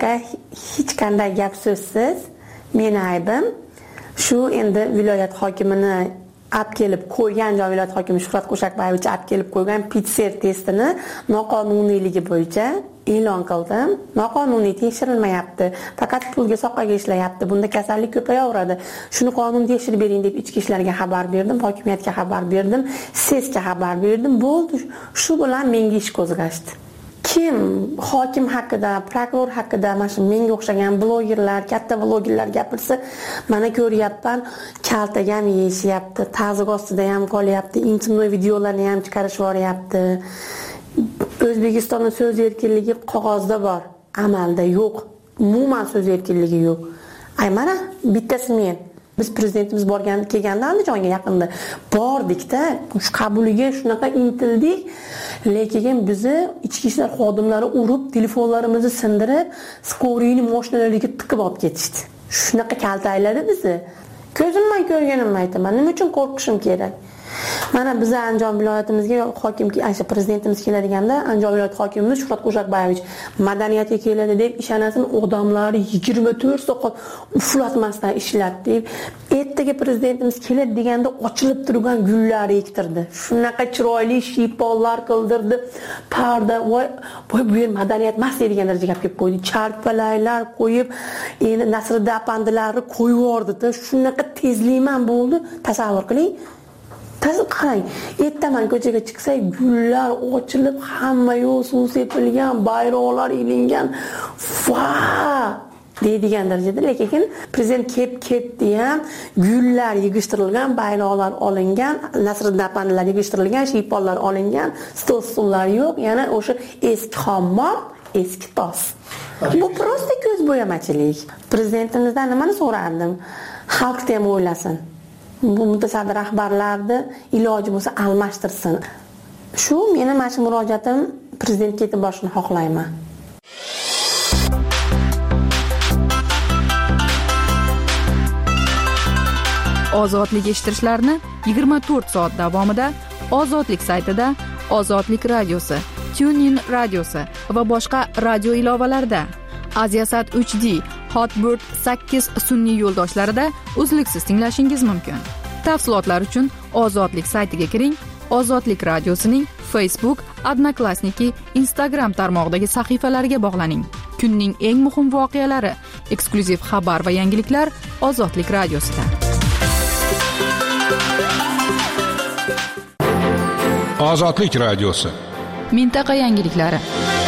qanday gap so'zsiz meni aybim shu endi viloyat hokimini olib kelib qo'ygan, viloyat hokimi Shuhrat Qo'shaqboyevich olib kelib qo'ygan PCR testini noqonuniyligi bo'yicha e'lon qildim. Noqonuniy tekshirilmayapti. Faqat pulga soqaga ishlayapti. Bunda kasallik ko'payaveradi. Shuni qonun tekshirib bering deb ichki ishlarga xabar berdim, hokimiyatga xabar berdim, SESga xabar berdim. Bo'ldi. Shu bilan menga ish qo'zg'ashdi. Kim hokim haqida, prokuror haqida, mana shu menga o'xshagan blogerlar, katta blogerlar gapirsa, mana ko'ryapman, kaltaga ham yeyishyapti, tazyiq ostida ham qolyapti, intimnoy videolarni ham chiqarishib yuboryapti. O'zbekistonda so'z erkinligi qog'ozda bor, amalda yo'q. Umuman so'z erkinligi yo'q. Ay mana bittasi men. Biz prezidentimiz kelganda Andijonga yaqinda bordik-da, shu qabuliga shunaqa intildik, lekin bizni ichki ishlar xodimlari urib, telefonlarimizni sindirib, skoriyni mashinalariga tiqib olib ketishdi. Shunaqa kaltayladi bizni. Ko'zimdan ko'rganimni aytaman. Nima uchun qo'rqishim kerak? Mana biz Andijon viloyatimizga hokim prezidentimiz keladiganda, Andijon viloyat hokimimiz Shuhrat Qo'shaqboyevich madaniyatga keladi deb ishonasini odamlari 24 soat uflatmasdan ishlatdi deb, ertaga prezidentimiz keladi deganda ochilib turgan gullar ektirdi. Shunaqa chiroyli shiyponlar qildirdi. Parda voy bu yer madaniyat emas degan darajaga kelib qo'ydi. Charpalaylar qo'yib, endi Nasriddin apandilarni qo'yib yubordi-da. Shunaqa tezlikman bo'ldi. Tasavvur qiling. Qarang, ertaman ko'chaga chiqsak, gullar ochilib, hamma yo'q suv sepilgan, bayroqlar ilingan. Va! deydigan darajada, lekin prezident ketdi ham gullar yig'ishtirilgan, bayroqlar olingan, Nasriddin apandilar yig'ishtirilgan, shiyponlar olingan, stol-stullar yo'q, yana o'sha eski xommoq, eski tos. Bu prosta ko'zbo'yamachilik. Prezidentimizdan nimani so'rardim? Xalqni ham o'ylasin. Bu mutasaddi rahbarlarni iloji bo'lsa almashtirsin. Shu meni mana shu murojaatim prezidentga yetib borishni xohlayman. Ozodlik eshittirishlarni 24 soat davomida Ozodlik saytida, Ozodlik radiosi, TuneIn radiosi va boshqa radio ilovalarida, Aziasat 3D, Hotbird 8 sun'iy yo'ldoshlarida uzluksiz tinglashingiz mumkin. Tafsilotlar uchun Ozodlik saytiga kiring. Ozodlik radiosining Facebook, Odnoklassniki, Instagram tarmog'idagi sahifalariga bog'laning. Kunning eng muhim voqealari, eksklyuziv xabar va yangiliklar Ozodlik radiosida. Ozodlik radiosi. Mintaqa yangiliklari.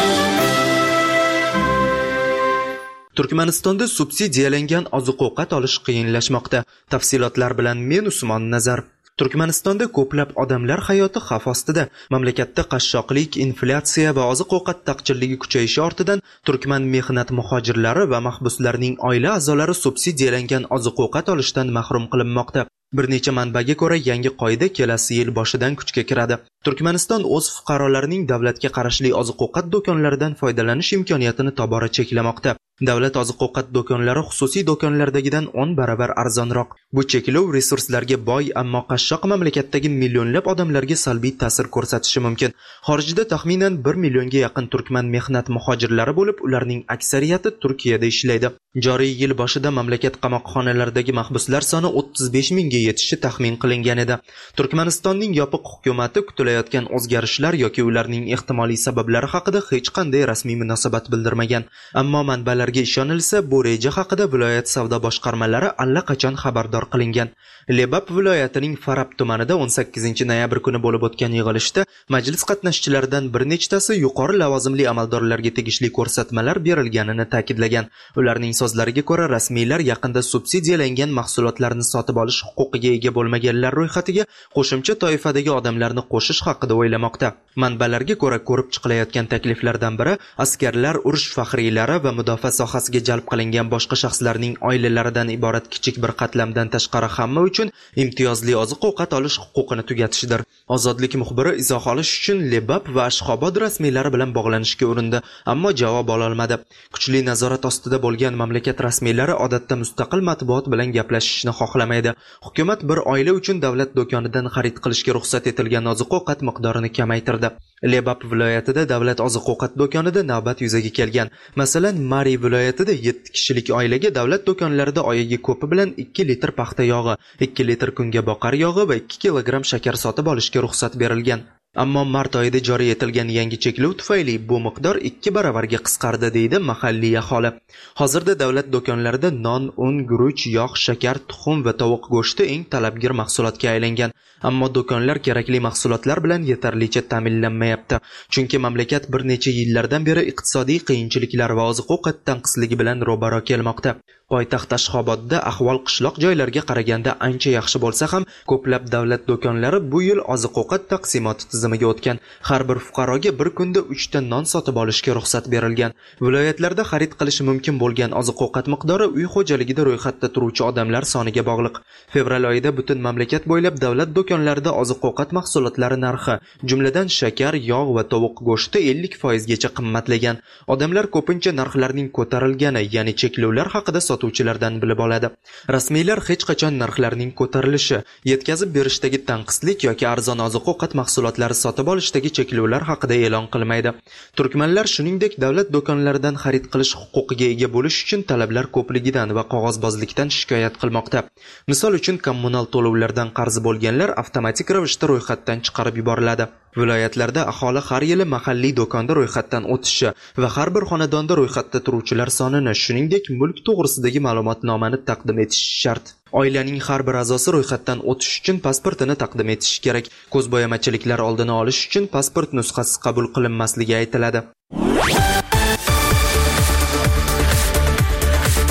Turkmanistonda subsidiyalangan oziq-ovqat olish qiyinlashmoqda. Tafsilotlar bilan men Usmon Nazar. Turkmanistonda ko'plab odamlar hayoti xavf ostida. Mamlakatda qashshoqlik, inflyatsiya va oziq-ovqat taqchilligi kuchayishi ortidan turkman mehnat muhojirlari va mahbuslarning oila a'zolari subsidiyalangan oziq-ovqat olishdan mahrum qilinmoqda. Bir necha manbaga ko'ra, yangi qoida kelasi yil boshidan kuchga kiradi. Turkmaniston o'z fuqarolarining davlatga qarashli oziq-ovqat do'konlaridan foydalanish imkoniyatini tobora cheklamoqda. Davlat oziq-ovqat do'konlari xususiy do'konlardagidan 10 barobar arzonroq. Bu cheklov resurslarga boy, ammo qashshoq mamlakatdagi millionlab odamlarga salbiy ta'sir ko'rsatishi mumkin. Xorijda taxminan 1 millionga yaqin turkman mehnat muhojirlari bo'lib, ularning aksariyati Turkiyada ishlaydi. Joriy yil boshida mamlakat qamoqxonalaridagi mahbuslar soni 35 mingga yetishi taxmin qilingan edi. Turkmanistonning yopiq hukumati kutilayotgan o'zgarishlar yoki ularning ehtimoliy sabablari haqida hech qanday rasmiy munosabat bildirmagan. Ammo manbalarga ishonilsa, bu reja haqida viloyat savdo boshqarmalari allaqachon xabardor qilingan. Lebap viloyatining Farab tumanida 18 noyabr kuni bo'lib o'tgan yig'ilishda majlis qatnashchilaridan bir nechtasi yuqori lavozimli amaldorlarga tegishli ko'rsatmalar berilganini ta'kidlagan. Ularning so'zlariga ko'ra, rasmiylar yaqinda subsidiyalangan mahsulotlarni sotib olish huquqiga ega bo'lmaganlar ro'yxatiga qo'shimcha toifadagi odamlarni qo'shish haqida o'ylamoqda. Manbalarga ko'ra, ko'rib chiqilayotgan takliflardan biri askarlar, urush faxriylari va mudofaa sohasiga jalb qilingan boshqa shaxslarning oilalaridan iborat kichik bir qatlamdan tashqari hamma uchun imtiyozli oziq-ovqat olish huquqini tugatishidir. Ozodlik muxbiri izoh olish uchun Lebap va Ashxobod rasmiylari bilan bog'lanishga urindi, ammo javob ola olmadi. Kuchli nazorat ostida bo'lgan mamlakat rasmiylari odatda mustaqil matbuot bilan gaplashishni xohlamaydi. Hukumat bir oila uchun davlat do'konidan xarid qilishga ruxsat etilgan oziq-ovqat miqdorini kamaytirdi. Lebap viloyatida davlat oziq-ovqat do'konida navbat yuzaga kelgan. Masalan, Mari viloyatida 7 kishilik oilaga davlat do'konlarida oyiga ko'pi bilan 2 litr paxta yog'i, 2 litr kungaboqar yog'i va 2 kilogramm shakar sotib olishga ruxsat berilgan. Ammo mart oyida joriy etilgan yangi cheklov tufayli bu miqdor 2 barobarga qisqardi, deydi mahalliy aholi. Hozirda davlat do'konlarida non, un, guruch, yog', shakar, tuxum va tovuq go'shti eng talabgir mahsulotga aylangan. Ammo do'konlar kerakli mahsulotlar bilan yetarlicha ta'minlanmayapti. Chunki mamlakat bir necha yillardan beri iqtisodiy qiyinchiliklar va oziq-ovqat tanqisligi bilan ro'baro kelmoqda. Poytaxt Ashxobodda ahvol qishloq joylarga qaraganda ancha yaxshi bo'lsa ham, ko'plab davlat do'konlari bu yil oziq-ovqat taqsimoti tizimiga o'tgan. Har bir fuqaroga bir kunda 3 ta non sotib olishga ruxsat berilgan. Viloyatlarda xarid qilish mumkin bo'lgan oziq-ovqat miqdori uy xo'jaligida ro'yxatda turuvchi odamlar soniga bog'liq. Fevral oyida butun mamlakat bo'ylab davlat do'konlarida oziq-ovqat mahsulotlari narxi, jumladan shakar, yog' va tovuq go'shti 50% gacha qimmatlagan. Odamlar ko'pincha narxlarning ko'tarilgani, ya'ni cheklovlar haqida sotuvchilardan bilib oladi. Rasmiylar hech qachon narxlarning ko'tarilishi, yetkazib berishdagi tanqislik yoki arzon oziq-ovqat mahsulotlari sotib olishdagi cheklovlar haqida e'lon qilmaydi. Turkmanlar shuningdek davlat do'konlaridan xarid qilish huquqiga ega bo'lish uchun talablar ko'pligidan va qog'ozbozlikdan shikoyat qilmoqda. Misol uchun, kommunal to'lovlardan qarzi bo'lganlar avtomatik ravishda ro'yxatdan chiqarib yuboriladi. Viloyatlarda aholi har yili mahalliy do'konda ro'yxatdan o'tishi va har bir xonadonda ro'yxatda turuvchilar sonini, shuningdek mulk to'g'risidagi ma'lumotnomani taqdim etish shart. Oilaning har bir a'zosi ro'yxatdan o'tish uchun pasportini taqdim etishi kerak. Ko'zbo'yamachiliklar oldini olish uchun pasport nusxasi qabul qilinmasligi aytiladi.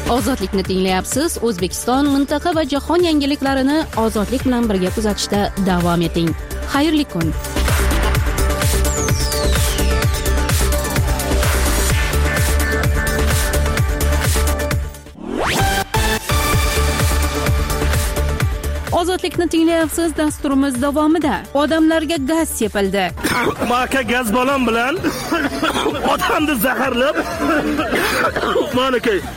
Ozodlikni tinglayapsiz. O'zbekiston, mintaqa va jahon yangiliklarini ozodlik bilan birga kuzatishda davom eting. Xayrli kun. Ozodlikni tinglayapsiz. Dasturimiz davomida odamlarga gaz sepildi. Maka gaz balon bilan odamni zaharlab maniki.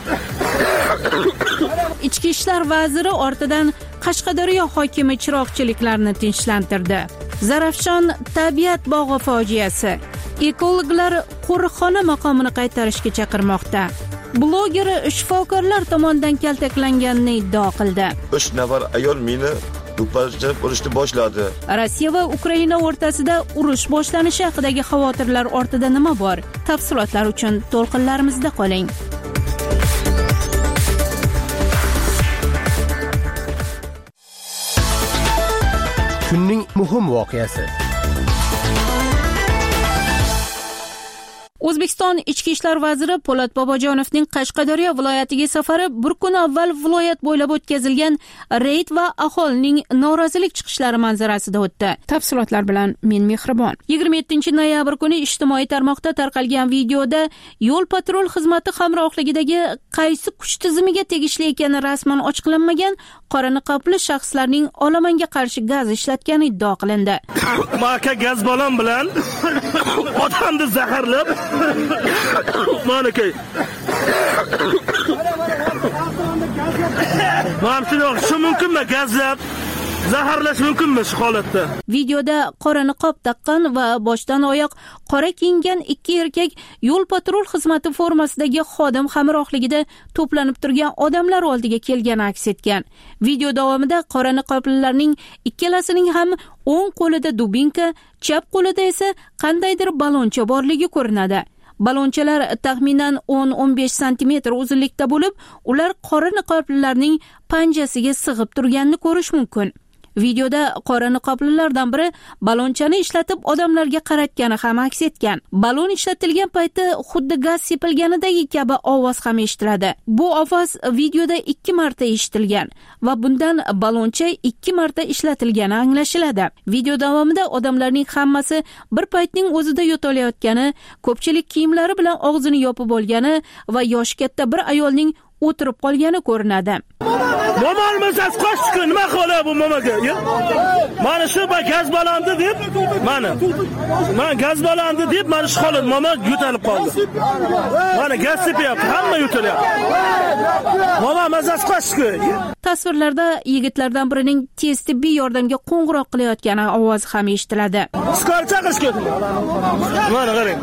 Ichki ishlar vaziri ortidan Qashqadaryo hokimi chiroqchiliklarni tinchlantirdi. Zarafshon tabiat bog'i fojiasi. Ekologlar qo'riqxona maqomini qaytarishga chaqirmoqda. Bloger shifokorlar tomonidan kaltaklanganini iddao qildi. 3 nafar ayol meni do'pposlab urishni boshladi. Rossiya va Ukraina o'rtasida urush boshlanishi haqidagi xavotirlar ortida nima bor? Tafsilotlar uchun to'lqinlarimizda qoling. Kunning muhim voqeasi. O'zbekiston Ichki ishlar vaziri Po'lat Bobojonovning Qashqadaryo viloyatiga safari bir kun avval viloyat bo'ylab o'tkazilgan reyd va aholining norozilik chiqishlari manzarasida o'tdi. Tafsilotlar bilan men Mehribon. 27-noyabr kuni ijtimoiy tarmoqda tarqalgan videoda yo'l patrul xizmati hamrohligidagi qaysi kuch tizimiga tegishli ekani rasman ochiqlanmagan qora niqobli shaxslarning olomonga qarshi gaz ishlatgani iddao qilindi. Maka gaz balon bilan odamni zaharlab maniki. Shu mumkinmi gazlab zaharlash mumkinmi shu holatda? Videoda qora niqob taqqan va boshdan oyoq qora kiyingan ikki erkak yo'l patrul xizmati formasidagi xodim hamrohligida to'planib turgan odamlar oldiga kelgani aks etgan. Video davomida qora niqoblilarning ikkalasining ham o'ng qo'lida dubinka, chap qo'lida esa qandaydir baloncha borligi ko'rinadi. Balonchalar taxminan 10-15 sm uzunlikda bo'lib, ular qora niqoblilarning panjasiga sig'ib turganini ko'rish mumkin. Videoda qora niqoblilardan biri balonchani ishlatib odamlarga qaratgani ham aks etgan. Balon ishlatilgan paytda xuddi gaz sepilganidagi kabi ovoz ham eshitiladi. Bu ovoz videoda 2 marta eshitilgan va bundan baloncha 2 marta ishlatilgani anglashiladi. Video davomida odamlarning hammasi bir paytning o'zida yo'talayotgani, ko'pchilik kiyimlari bilan og'zini yopib olgani va yoshi katta bir ayolning o'tirib qolgani ko'rinadi. Mo'malmisiz qo'shku nima qiladi bu mo'maga? Mana shu gaz balandi deb, mana gaz balandi deb mana shu holat mo'ma yo'talib qoldi. Mana gaz sepyapti, hamma yo'talyapti. Mo'ma mazasi qo'shku. Tasvirlarda yigitlardan birining tez tibbiy yordamga qo'ng'iroq qilayotgani ovozi ham eshitiladi. Skor chaqish kerak. Mana qarang.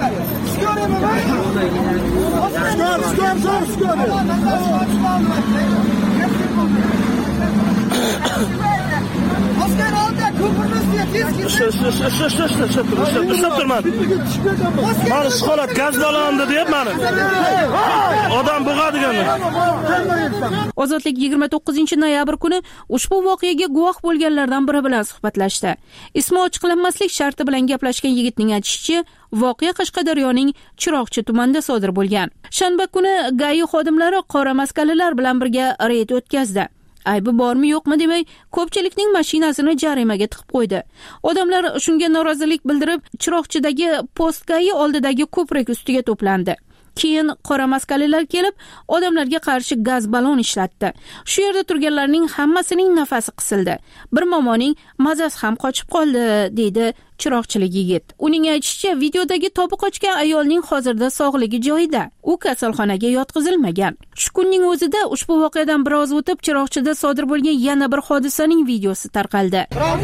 Skor. Asker oldu, köprünün üstüne tez turman. Mana shu holat gaz balonda deb mana. Odam bo'g'adiganmi? Ozodlik 29-noyabr kuni ushbu voqeaga guvoh bo'lganlardan biri bilan suhbatlashdi. Ismi ochiqlanmaslik sharti bilan gaplashgan yigitning aytishicha, voqea Qashqadaryoning Chiroqchi tumanida sodir bo'lgan. Shanba kuni GAI xodimlari qora maskalilar bilan birga reyd o'tkazdi. Aybi bormi yo'qmi demay, ko'pchilikning mashinasini jarimaga tiqib qo'ydi. Odamlar shunga norozilik bildirib, Chiroqchidagi post GAI oldidagi ko'prik ustiga to'plandi. Keyin qora maskalilar kelib, odamlarga qarshi gaz balon ishlatdi. Shu yerda turganlarning hammasining nafasi qisildi. Bir momoning mazasi ham qochib qoldi, deydi chiroqchilik yigit. Uning aytishicha, videodagi tobi qochgan ayolning hozirda sog'ligi joyida. U kasalxonaga yotqizilmagan. Shu kunning o'zida ushbu voqeadan biroz o'tib, Chiroqchida sodir bo'lgan yana bir hodisaning videosi tarqaldi.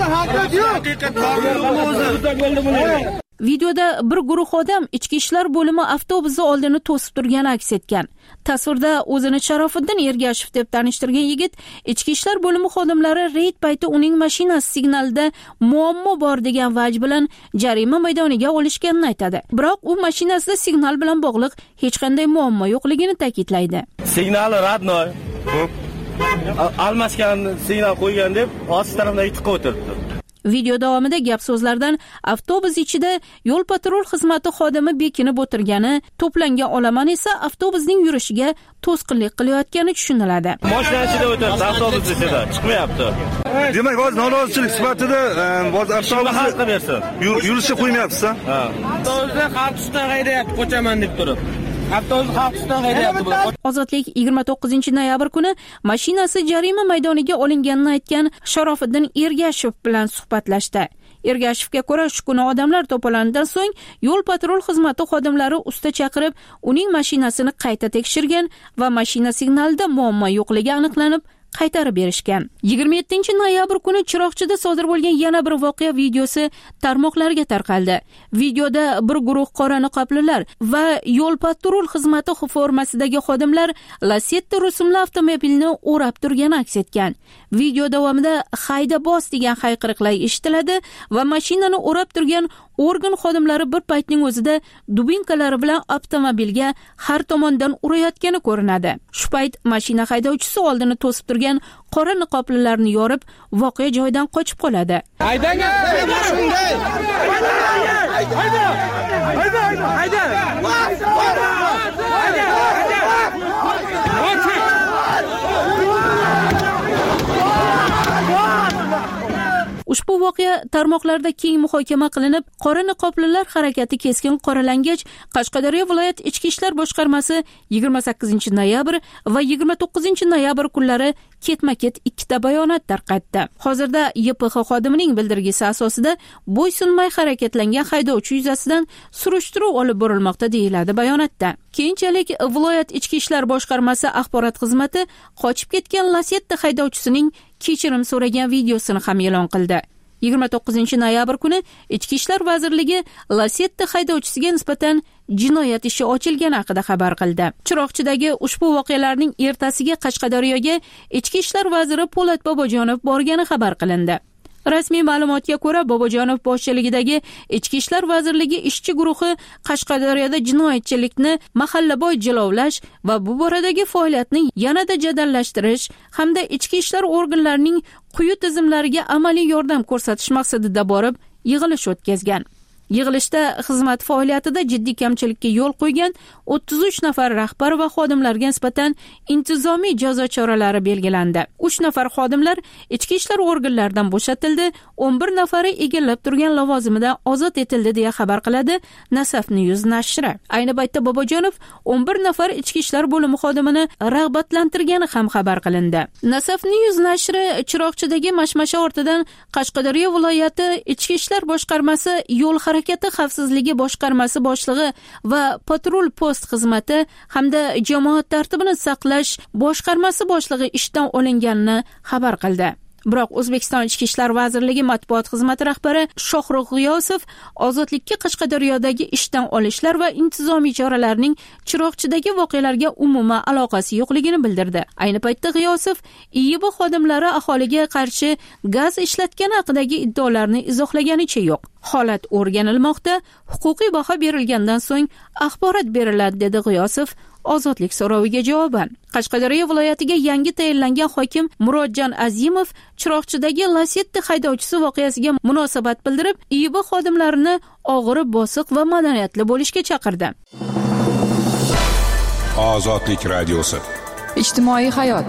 Videoda bir guruh odam ichki ishlar bo'limi avtobusi oldini to'sib turgani aks etgan. Tasvirda o'zini Sharofiddin Ergashev deb tanishtirgan yigit ichki ishlar bo'limi xodimlari reyd payti uning mashinasi signalida muammo bor degan vaj bilan jarima maydoniga olishganini aytadi. Biroq u mashinasida signal bilan bog'liq hech qanday muammo yo'qligini ta'kidlaydi. Signali radnoy. Almashgan signal qo'ygan deb ost tarafdan tiqib o'tiribdi. Video davomida gap so'zlardan avtobus ichida yo'l patrul xizmati xodimi bekinib o'tirgani, to'plangan olomon esa avtobusning yurishiga to'sqinlik qilayotgani tushuniladi. Mashina ichida o'tiribdi, avtobus ichida chiqmayapti. Demak, hozir norozichilik sifatida avtobusni yurishga qo'ymayapsiz-a? Ha. Avtobusni xalq ustidan haydayapti, qo'chaman deb turib. Avtobus xalq ustidan haydayapti. Ozodlik 29-noyabr kuni mashinasi jarima maydoniga olinganini aytgan Sharofiddin Ergashev bilan suhbatlashdi. Ergashevga ko'ra, shu kuni odamlar to'polganidan so'ng yo'l patrul xizmati xodimlari usta chaqirib, uning mashinasini qayta tekshirgan va mashina signalida muammo yo'qligi aniqlanib, qaytarib berishgan. 27-noyabr kuni Chiroqchida sodir bo'lgan yana bir voqea videosi tarmoqlarga tarqaldi. Videoda bir guruh qora niqoblilar va yo'l patrul xizmati formasidagi xodimlar Lacetti rusumli avtomobilni o'rab turgani aks etgan. Video davomida hayda bos degan hayqiriqlar eshitiladi va mashinani o'rab turgan organ xodimlari bir paytning o'zida dubinkalari bilan avtomobilga har tomondan urayotgani ko'rinadi. Shu payt mashina haydovchisi oldini to'sib turgan qora niqoblilarni yorib, voqea joyidan qochib qoladi. Haydang! Ushbu voqea tarmoqlarda keng muhokama qilinib, qora niqoblilar harakati keskin qoralangach, Qashqadaryo viloyat ichki ishlar boshqarmasi 28-noyabr va 29-noyabr kunlari ketma-ket ikkita bayonot tarqatdi. Hozirda YPX xodimining bildirgisi asosida bo'ysunmay harakatlangan haydovchi yuzasidan surishtiruv olib borilmoqda deyiladi bayonotda. Keyinchalik viloyat ichki ishlar boshqarmasi axborot xizmati qochib ketgan Lacetti haydovchisining kechirim so'ragan videosini ham e'lon qildi. 29-noyabr kuni Ichki ishlar vazirligi Lacetti haydovchisiga nisbatan jinoyat ishi ochilgani haqida xabar qildi. Chiroqchidagi ushbu voqealarning ertasiga Qashqadaryoga Ichki ishlar vaziri Po'lat Bobojonov borgani xabar qilindi. Rasmiy ma'lumotga ko'ra, Bobojonov boshchiligidagi Ichki ishlar vazirligi ishchi guruhi Qashqadaryoda jinoyatchilikni mahallabo'y jilovlash va bu boradagi faoliyatni yanada jadallashtirish hamda ichki ishlar organlarining quyi tizimlariga amaliy yordam ko'rsatish maqsadida borib yig'ilish o'tkazgan. Yig'ilishda xizmat faoliyatida jiddiy kamchilikka yo'l qo'ygan 33 nafar rahbar va xodimlarga nisbatan intizomiy jazo choralari belgilandi. 3 nafar xodimlar ichki ishlar organlaridan bo'shatildi, 11 nafari egallab turgan lavozimidan ozod etildi deya xabar qiladi Nasaf News nashri. Ayni paytda Bobojonov 11 nafar ichki ishlar bo'limi xodimini rag'batlantirgani ham xabar qilindi. Nasaf News nashri Chiroqchidagi mashmasha ortidan Qashqadaryo viloyati ichki ishlar boshqarmasi yo'l harakati xavfsizligi boshqarmasi boshlig'i va patrul post xizmati hamda jamoat tartibini saqlash boshqarmasi boshlig'i ishdan olinganini xabar qildi. Biroq O'zbekiston Ichki ishlar vazirligi matbuot xizmati rahbari Shohruh G'iyosov ozodlikka Qashqadaryodagi ishdan olishlar va intizomiy choralarning Chiroqchidagi voqealarga umuman aloqasi yo'qligini bildirdi. Ayni paytda G'iyosov IIB xodimlari aholiga qarshi gaz ishlatgani haqidagi iddaolarni izohlaganicha yo'q. Holat o'rganilmoqda, huquqiy baho berilgandan so'ng axborot beriladi, dedi G'iyosov ozodlik so'roviga javoban. Qashqadaryo viloyatiga yangi tayinlangan hokim Murodjon Azimov Chiroqchidagi Lacetti haydovchisi voqeasiga munosabat bildirib, IIB xodimlarini og'ir, bosiq va madaniyatli bo'lishga chaqirdi. Ozodlik radiosi. Ijtimoiy hayot.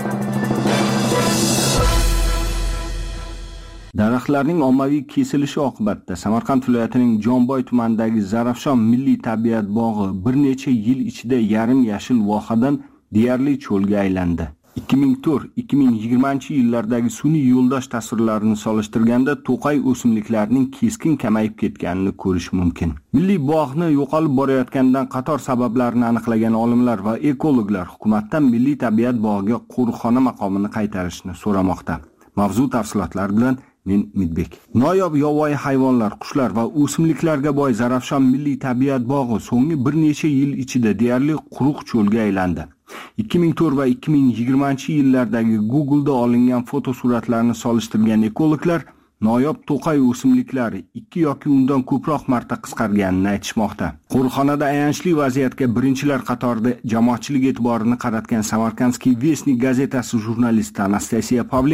Daraxtlarning ommaviy kesilishi oqibatida Samarqand viloyatining Jomboy tumanidagi Zarafshon milliy tabiat bog'i bir necha yil ichida yarim yashil vohadan deyarli cho'lga aylandi. 2004-2020 yillardagi sun'iy yo'ldosh tasvirlarini solishtirganda to'qay o'simliklarning keskin kamayib ketganini ko'rish mumkin. Milliy bog'ni yo'qolib borayotganidan qator sabablarni aniqlagan olimlar va ekologlar hukumatdan milliy tabiat bog'iga qo'riqxona maqomini qaytarishni so'ramoqda. Mavzu tafsilotlar bilan men Midbek. Noyob yovvoyi hayvonlar, qushlar va o'simliklarga boy Zarafshon milliy tabiat bog'i so'nggi bir necha yil ichida deyarli quruq cho'lga aylandi. 2004 va 2020-yillardagi Google'da olingan fotosuratlarni solishtirgan ekologlar noyob to'qay o'simliklari 2 yoki undan ko'proq marta qisqarganini aytishmoqda. Qo'rxonada ayanchli vaziyatga birinchilar qatorida jamoatchilik e'tiborini qaratgan Samarkandskiy Vestnik gazetasi jurnalisti Anastasiya Pavlenko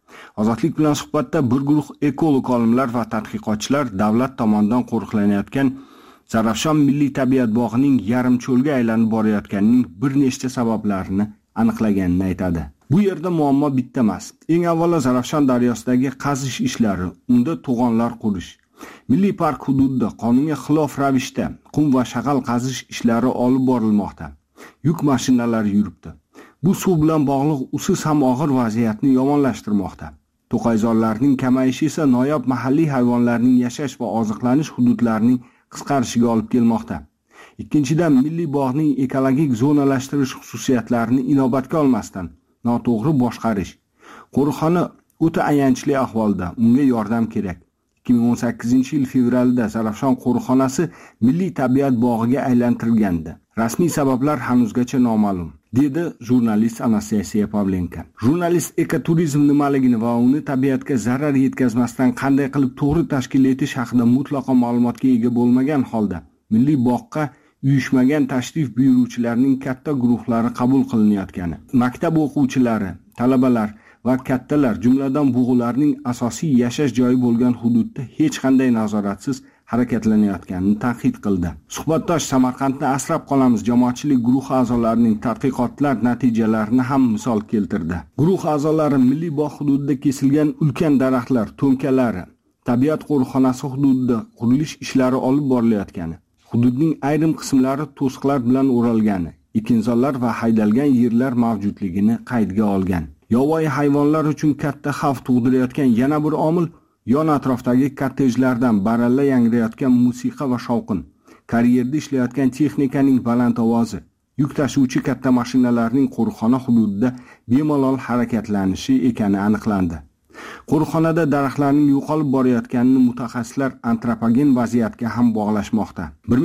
Ozodlik bilan suhbatda bir guruh ekolog olimlar va tadqiqotchilar davlat tomonidan qo'riqlanayotgan Zarafshon milliy tabiat bog'ining yarim cho'lga aylanib borayotganining bir nechta sabablarini aniqlaganini aytadi. Bu yerda muammo bitta emas. Eng avvalo Zarafshon daryosidagi qazish ishlari, unda to'g'onlar qurish. Milliy park hududida qonunga xilof ravishda qum va shag'al qazish ishlari olib borilmoqda. Yuk mashinalari yuribdi. Bu suv bilan bog'liq usiz ham og'ir vaziyatni yomonlashtirmoqda. To'qayzorlarning kamayishi esa noyob mahalliy hayvonlarning yashash va oziqlanish hududlarining qisqarishiga olib kelmoqda. Ikkinchidan, milliy bog'ning ekologik zonalashtirish xususiyatlarini inobatga olmasdan noto'g'ri boshqarish. Qo'riqxona o'ta ayanchli ahvolda, unga yordam kerak. 2018-yil fevralda Zarafshon qo'riqxonasi milliy tabiat bog'iga aylantirilgandi. Rasmiy sabablar hanuzgacha noma'lum, dedi jurnalist Anastasiya Pavlenko. Jurnalist ekoturizm nimaligini va uni tabiatga zarar yetkazmasdan qanday qilib to'g'ri tashkil etish haqida mutlaqo ma'lumotga ega bo'lmagan holda milliy bog'ga uyushmagan tashrif buyuruvchilarning katta guruhlari qabul qilinayotgani, maktab o'quvchilari, talabalar va kattalar, jumladan bug'ularning asosiy yashash joyi bo'lgan hududda hech qanday nazoratsiz harakatlanayotganini tanqid qildi. Suhbatdosh Samarqandni asrab qolamiz jamoatchilik guruhi a'zolarining tadqiqotlar natijalarini ham misol keltirdi. Guruh a'zolari milliy bog' hududida kesilgan ulkan daraxtlar to'nkalari, tabiat qo'riqxonasi hududida qurilish ishlari olib borilayotgani, hududning ayrim qismlari to'siqlar bilan o'ralgani, ekinzorlar va haydalgan yerlar mavjudligini qaydga olgan. Yovvoyi hayvonlar uchun katta xavf tug'dirayotgan yana bir omil yon atrofdagi kottejlardan baralla yangrayotgan musiqa va shovqin, karyerda ishlayotgan texnikaning baland ovozi, yuk tashuvchi katta mashinalarning qo'riqxona hududida bemalol harakatlanishi ekani aniqlandi. Qo'riqxonada daraxtlarning yo'qolib borayotganini mutaxassislar antropogen vaziyatga ham bog'lashmoqda.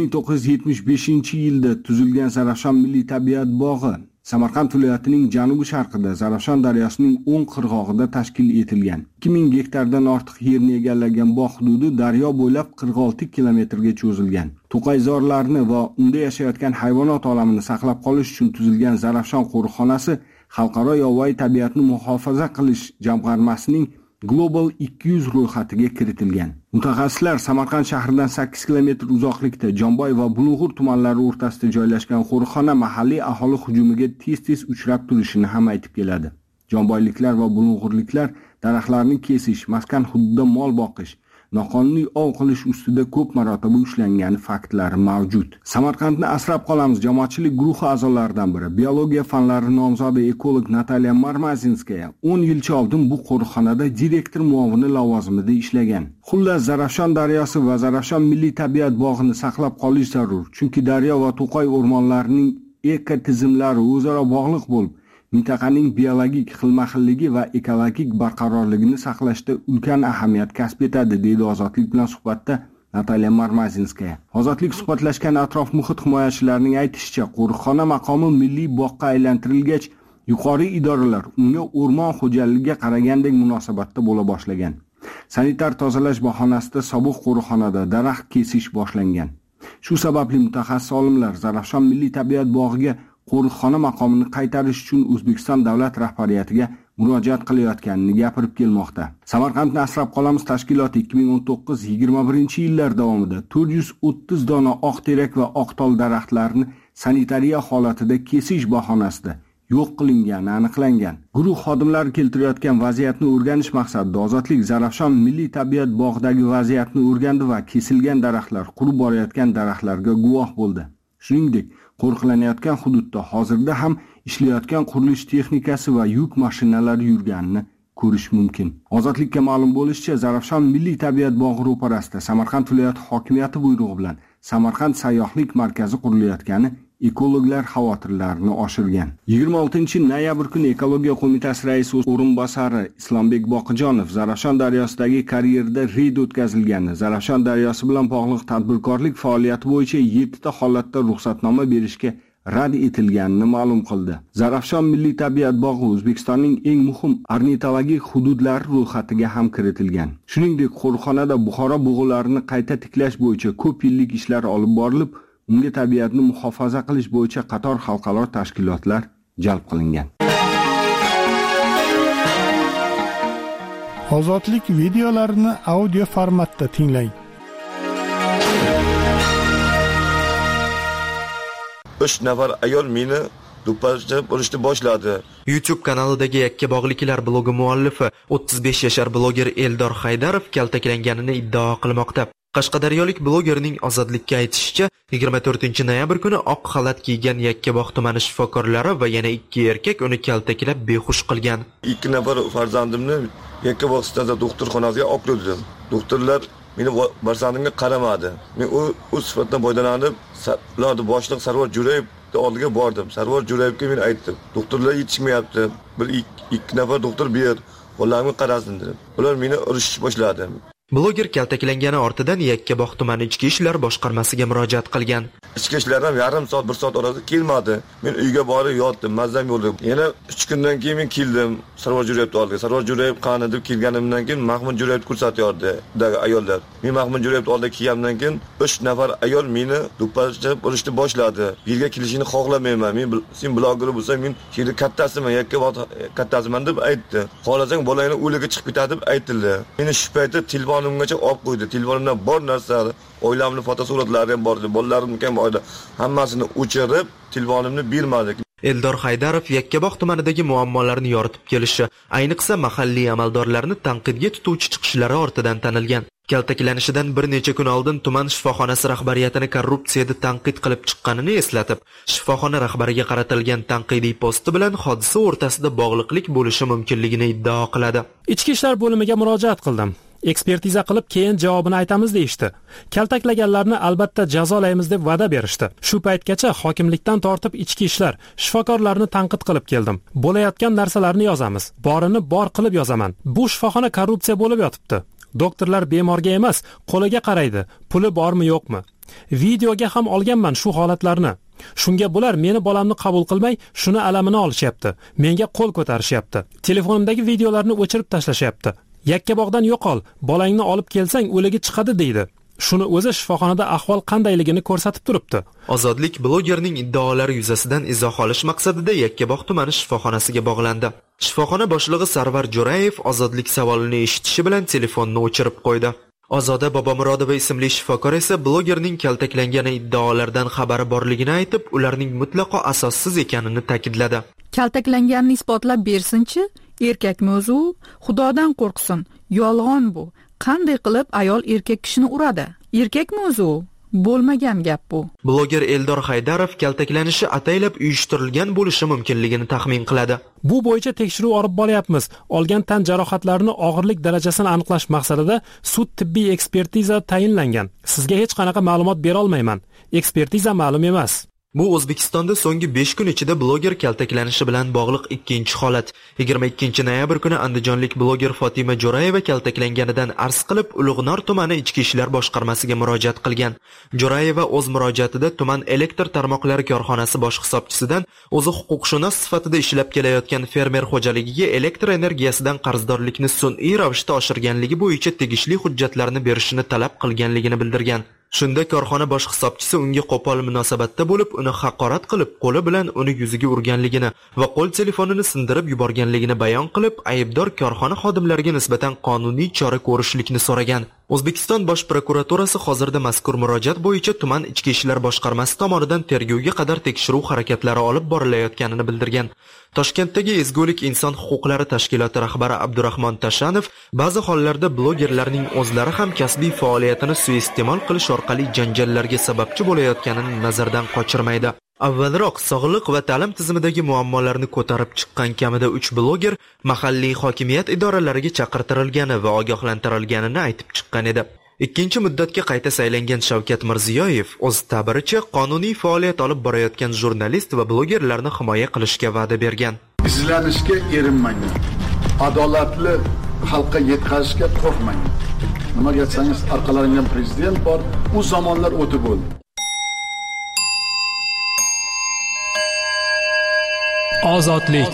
1975-yilda tuzilgan Zarafshon milliy tabiat bog'i Samarqand viloyatining janubi sharqida Zarafshon daryosining o'ng qirg'og'ida tashkil etilgan. 2000 gektardan ortiq yerni egallagan bog' hududi daryo bo'ylab 46 kilometrga cho'zilgan. To'qayzorlarni va unda yashayotgan hayvonot olamini saqlab qolish uchun tuzilgan Zarafshon qo'riqxonasi Xalqaro yovvoyi tabiatni muhofaza qilish jamg'armasining Global 200 ro'yxatiga kiritilgan. Mutaxassislar Samarqand shahridan 8 kilometr uzoqlikda Jomboy va Bulung'ur tumanlari o'rtasida joylashgan qo'riqxona mahalliy aholi hujumiga tez-tez uchrab turishini ham aytib keladi. Jomboyliklar va Bulung'urliklar daraxtlarni kesish, maskan hududida mol boqish, noqonuniy ov qilish ustida ko'p marotaba ushlangani faktlari mavjud. Samarqandni asrab qolamiz jamoatchilik guruhi a'zolaridan biri, biologiya fanlari nomzodi ekolog Natalya Marmazinskaya 10 yilcha oldin bu qo'riqxonada direktor muovini lavozimida ishlagan. Xullas, Zarafshon daryosi va Zarafshon milliy tabiat bog'ini saqlab qolish zarur, chunki daryo va to'qay o'rmonlarining ekotizimlari o'zaro bog'liq bo'lib, mintaqaning biologik xilma-xilligi va ekologik barqarorligini saqlashda ulkan ahamiyat kasb etadi, deydi Ozodlik bilan suhbatda Natalya Marmazinskaya. Ozodlik suhbatlashgan atrof muhit himoyachilarining aytishicha, qo'riqxona maqomi milliy bog'ga aylantirilgach, yuqori idoralar unga o'rmon xo'jaligiga qaragandek munosabatda bo'la boshlagan. Sanitar tozalash bahonasida sobiq qo'riqxonada daraxt kesish boshlangan. Shu sababli mutaxassis olimlar Zarafshon milliy tabiat bog'iga qo'riqxona maqomini qaytarish uchun O'zbekiston davlat rahbariyatiga murojaat qilayotganini gapirib kelmoqda. Samarqandni asrab qolamiz tashkiloti 2019-21-yillar davomida 430 dona oq terak va oq tol daraxtlarini sanitariya holatida kesish bahonasida yo'q qilingani aniqlangan. Guruh xodimlari keltirayotgan vaziyatni o'rganish maqsadida Ozodlik Zarafshon milliy tabiat bog'idagi vaziyatni o'rgandi va kesilgan daraxtlar, qurib borayotgan daraxtlarga guvoh bo'ldi. Shuningdek, qo'riqlanayotgan hududda hozirda ham ishlayotgan qurilish texnikasi va yuk mashinalari yurganini ko'rish mumkin. Ozodlikka ma'lum bo'lishicha, Zarafshon milliy tabiat bog'i ro'parasida Samarqand viloyati hokimiyati buyrug'i bilan Samarqand sayyohlik markazi qurilayotgani ekologlar xavotirlarini oshirgan. 26-noyabr kuni Ekologiya qo'mitasi raisi o'rinbosari Islombek Boqijonov Zarafshon daryosidagi karyerda reyd o'tkazilgani, Zarafshon daryosi bilan bog'liq tadbirkorlik faoliyati bo'yicha 7 ta holatda ruxsatnoma berishga rad etilganini ma'lum qildi. Zarafshon milliy tabiat bog'i O'zbekistonning eng muhim ornitologik hududlari ro'yxatiga ham kiritilgan. Shuningdek, qo'riqxonada Buxoro bug'ularini qayta tiklash bo'yicha ko'p yillik ishlar olib borilib, unga tabiatni muhofaza qilish bo'yicha qator xalqaro tashkilotlar jalb qilingan. Ozodlik videolarini audio formatda tinglang. 3 nafar ayol meni do'pposlab urishni boshladi. YouTube kanalidagi Yakkabog'liklar blogi muallifi 35 yashar bloger Eldor Haydarov kaltaklanganini iddao qilmoqda. Qashqadaryolik blogerning Ozodlikka aytishicha, 24-noyabr kuni oq xalat kiygan Yakkabog' tumani shifokorlari va yana 2 erkak uni kaltaklab behush qilgan. 2 nafar farzandimni Yakkabog' stansiyasi doktorxonasiga olib kirdim. Doktorlar meni farzandimga qaramadi. Men u sifatdan foydalanib, ularning boshliq Sarvar Jo'rayev oldiga bordim. Sarvar Jo'rayevga men aytdim. Doktorlar yetishmayapti. Bir 2 nafar doktor ber, qo'llarimga qarasin dedim. Ular meni urishni boshladi. Bloger kaltaklangani ortidan Yakkabog' tumani ichki ishlar boshqarmasiga murojaat qilgan. Ichki ishlardan yarim soat, 1 soat orasida kelmadi. Men uyga borib yotdim, mazam yo'ldi. Yana 3 kundan keyin men keldim Sarvar Jo'rayevning oldiga. Sarvar Jo'rayev qani deb kelganimdan keyin Mahmud Jo'rayevni ko'rsatyapti, dagi ayollar. Men Mahmud Jo'rayevning oldiga kelganimdan keyin 3 nafar ayol meni do'pposlab urishni boshladi. Yerga kelishini xohlamayman. Men sen bloger bo'lsang, men yerda kattasiman, Yakkabog' kattasiman deb aytdi. Xohlasang bolangni o'liga chiqib ketadi deb aytildi. Meni shu paytda telefonimgacha olib qo'ydi. Telefonimda bor narsa, oilamning fotosuratlari ham bor edi. Bolalarim ham oyda hammasini o'chirib, telefonimni bermadi. Eldor Haydarov Yakkabog' tumanidagi muammolarni yoritib kelishi, ayniqsa mahalliy amaldorlarni tanqidga tutuvchi chiqishlari ortidan tanilgan. Kaltaklanishidan bir necha kun oldin tuman shifoxonasi rahbariyatini korrupsiyada tanqid qilib chiqqanini eslatib, shifoxona rahbariga qaratilgan tanqidiy posti bilan hodisa o'rtasida bog'liqlik bo'lishi mumkinligini iddao qiladi. Ichki ishlar bo'limiga murojaat qildim. Ekspertiza qilib keyin javobini aytamiz deyishdi. Kaltaklaganlarni albatta jazolaymiz deb va'da berishdi. Shu paytgacha hokimlikdan tortib ichki ishlar, shifokorlarni tanqid qilib keldim. Bo'layotgan narsalarni yozamiz. Borini bor qilib yozaman. Bu shifoxona korrupsiya bo'lib yotibdi. Doktorlar bemorga emas, qo'liga qaraydi. Puli bormi, yo'qmi? Videoga ham olganman shu holatlarni. Shunga bular meni bolamni qabul qilmay, shuni alamini olishyapti. Menga qo'l ko'tarishyapti. Telefonimdagi videolarni o'chirib tashlashyapti. Yakkabog'dan yo'qol, bolangni olib kelsang o'ligi chiqadi deydi. Shuni o'zi shifoxonada ahvol qandayligini ko'rsatib turibdi. Ozodlik blogerning iddaolari yuzasidan izoh olish maqsadida Yakkabog' tumani shifoxonasiga bog'landi. Shifoxona boshlig'i Sarvar Jo'rayev Ozodlik savolini eshitishi bilan telefonni o'chirib qo'ydi. Ozoda Bobomurodova ismli shifokor esa blogerning kaltaklangani iddaolardan xabari borligini aytib, ularning mutlaqo asossiz ekanini ta'kidladi. Kaltaklanganini isbotlab bersinchi? Erkakmi o'zi? Xudodan qo'rqsin. Yolg'on bu. Qanday qilib ayol erkak kishini uradi? Erkakmi o'zi? Bo'lmagan gap bu. Bloger Eldor Haydarov kaltaklanishi ataylab uyushtirilgan bo'lishi mumkinligini taxmin qiladi. Bu bo'yicha tekshiruv olib boryapmiz. Olgan tan jarohatlarining og'irlik darajasini aniqlash maqsadida sud tibbiy ekspertiza tayinlangan. Sizga hech qanaqa ma'lumot bera olmayman. Ekspertiza ma'lum emas. Bu O'zbekistonda so'nggi 5 kun ichida bloger kaltaklanishi bilan bog'liq ikkinchi holat. 22-noyabr kuni andijonlik bloger Fotima Jo'rayeva kaltaklanganidan arz qilib, Ulug'nor tumani ichki ishlar boshqarmasiga murojaat qilgan. Jo'rayeva o'z murojaatida tuman elektr tarmoqlari korxonasi bosh hisobchisidan o'zi huquqshunos sifatida ishlab kelayotgan fermer xo'jaligiga elektr energiyasidan qarzdorlikni sun'iy ravishda oshirganligi bo'yicha tegishli hujjatlarni berishini talab qilganligini bildirgan. Shunda korxona bosh hisobchisi unga qo'pol munosabatda bo'lib, uni haqorat qilib, qo'li bilan uni yuziga urganligini va qo'l telefonini sindirib yuborganligini bayon qilib, aybdor korxona xodimlariga nisbatan qonuniy chora ko'rishlikni so'ragan. O'zbekiston bosh prokuraturasi hozirda mazkur murojaat bo'yicha tuman ichki ishlar boshqarmasi tomonidan tergovga qadar tekshiruv harakatlari olib borilayotganini bildirgan. Toshkentdagi Ezgulik inson huquqlari tashkiloti rahbari Abdurahmon Tashanov ba'zi hollarda blogerlarning o'zlari ham kasbiy faoliyatini suiiste'mol qilish orqali janjallarga sababchi bo'layotganini nazardan qochirmaydi. Avvalroq sog'liq va ta'lim tizimidagi muammolarni ko'tarib chiqqan kamida 3 bloger mahalliy hokimiyat idoralariga chaqirtirilgani va ogohlantirilganini aytib chiqqan edi. Ikkinchi muddatga qayta saylangan Shavkat Mirziyoyev o'z ta'biricha qonuniy faoliyat olib borayotgan jurnalist va blogerlarni himoya qilishga va'da bergan. Izlanishga erinmang. Adolatli xalqqa yetkazishga qo'rqmang. Nimaga aytsangiz, orqalaringdan prezident bor, u zamonlar o'tib bo'ldi. Ozodlik.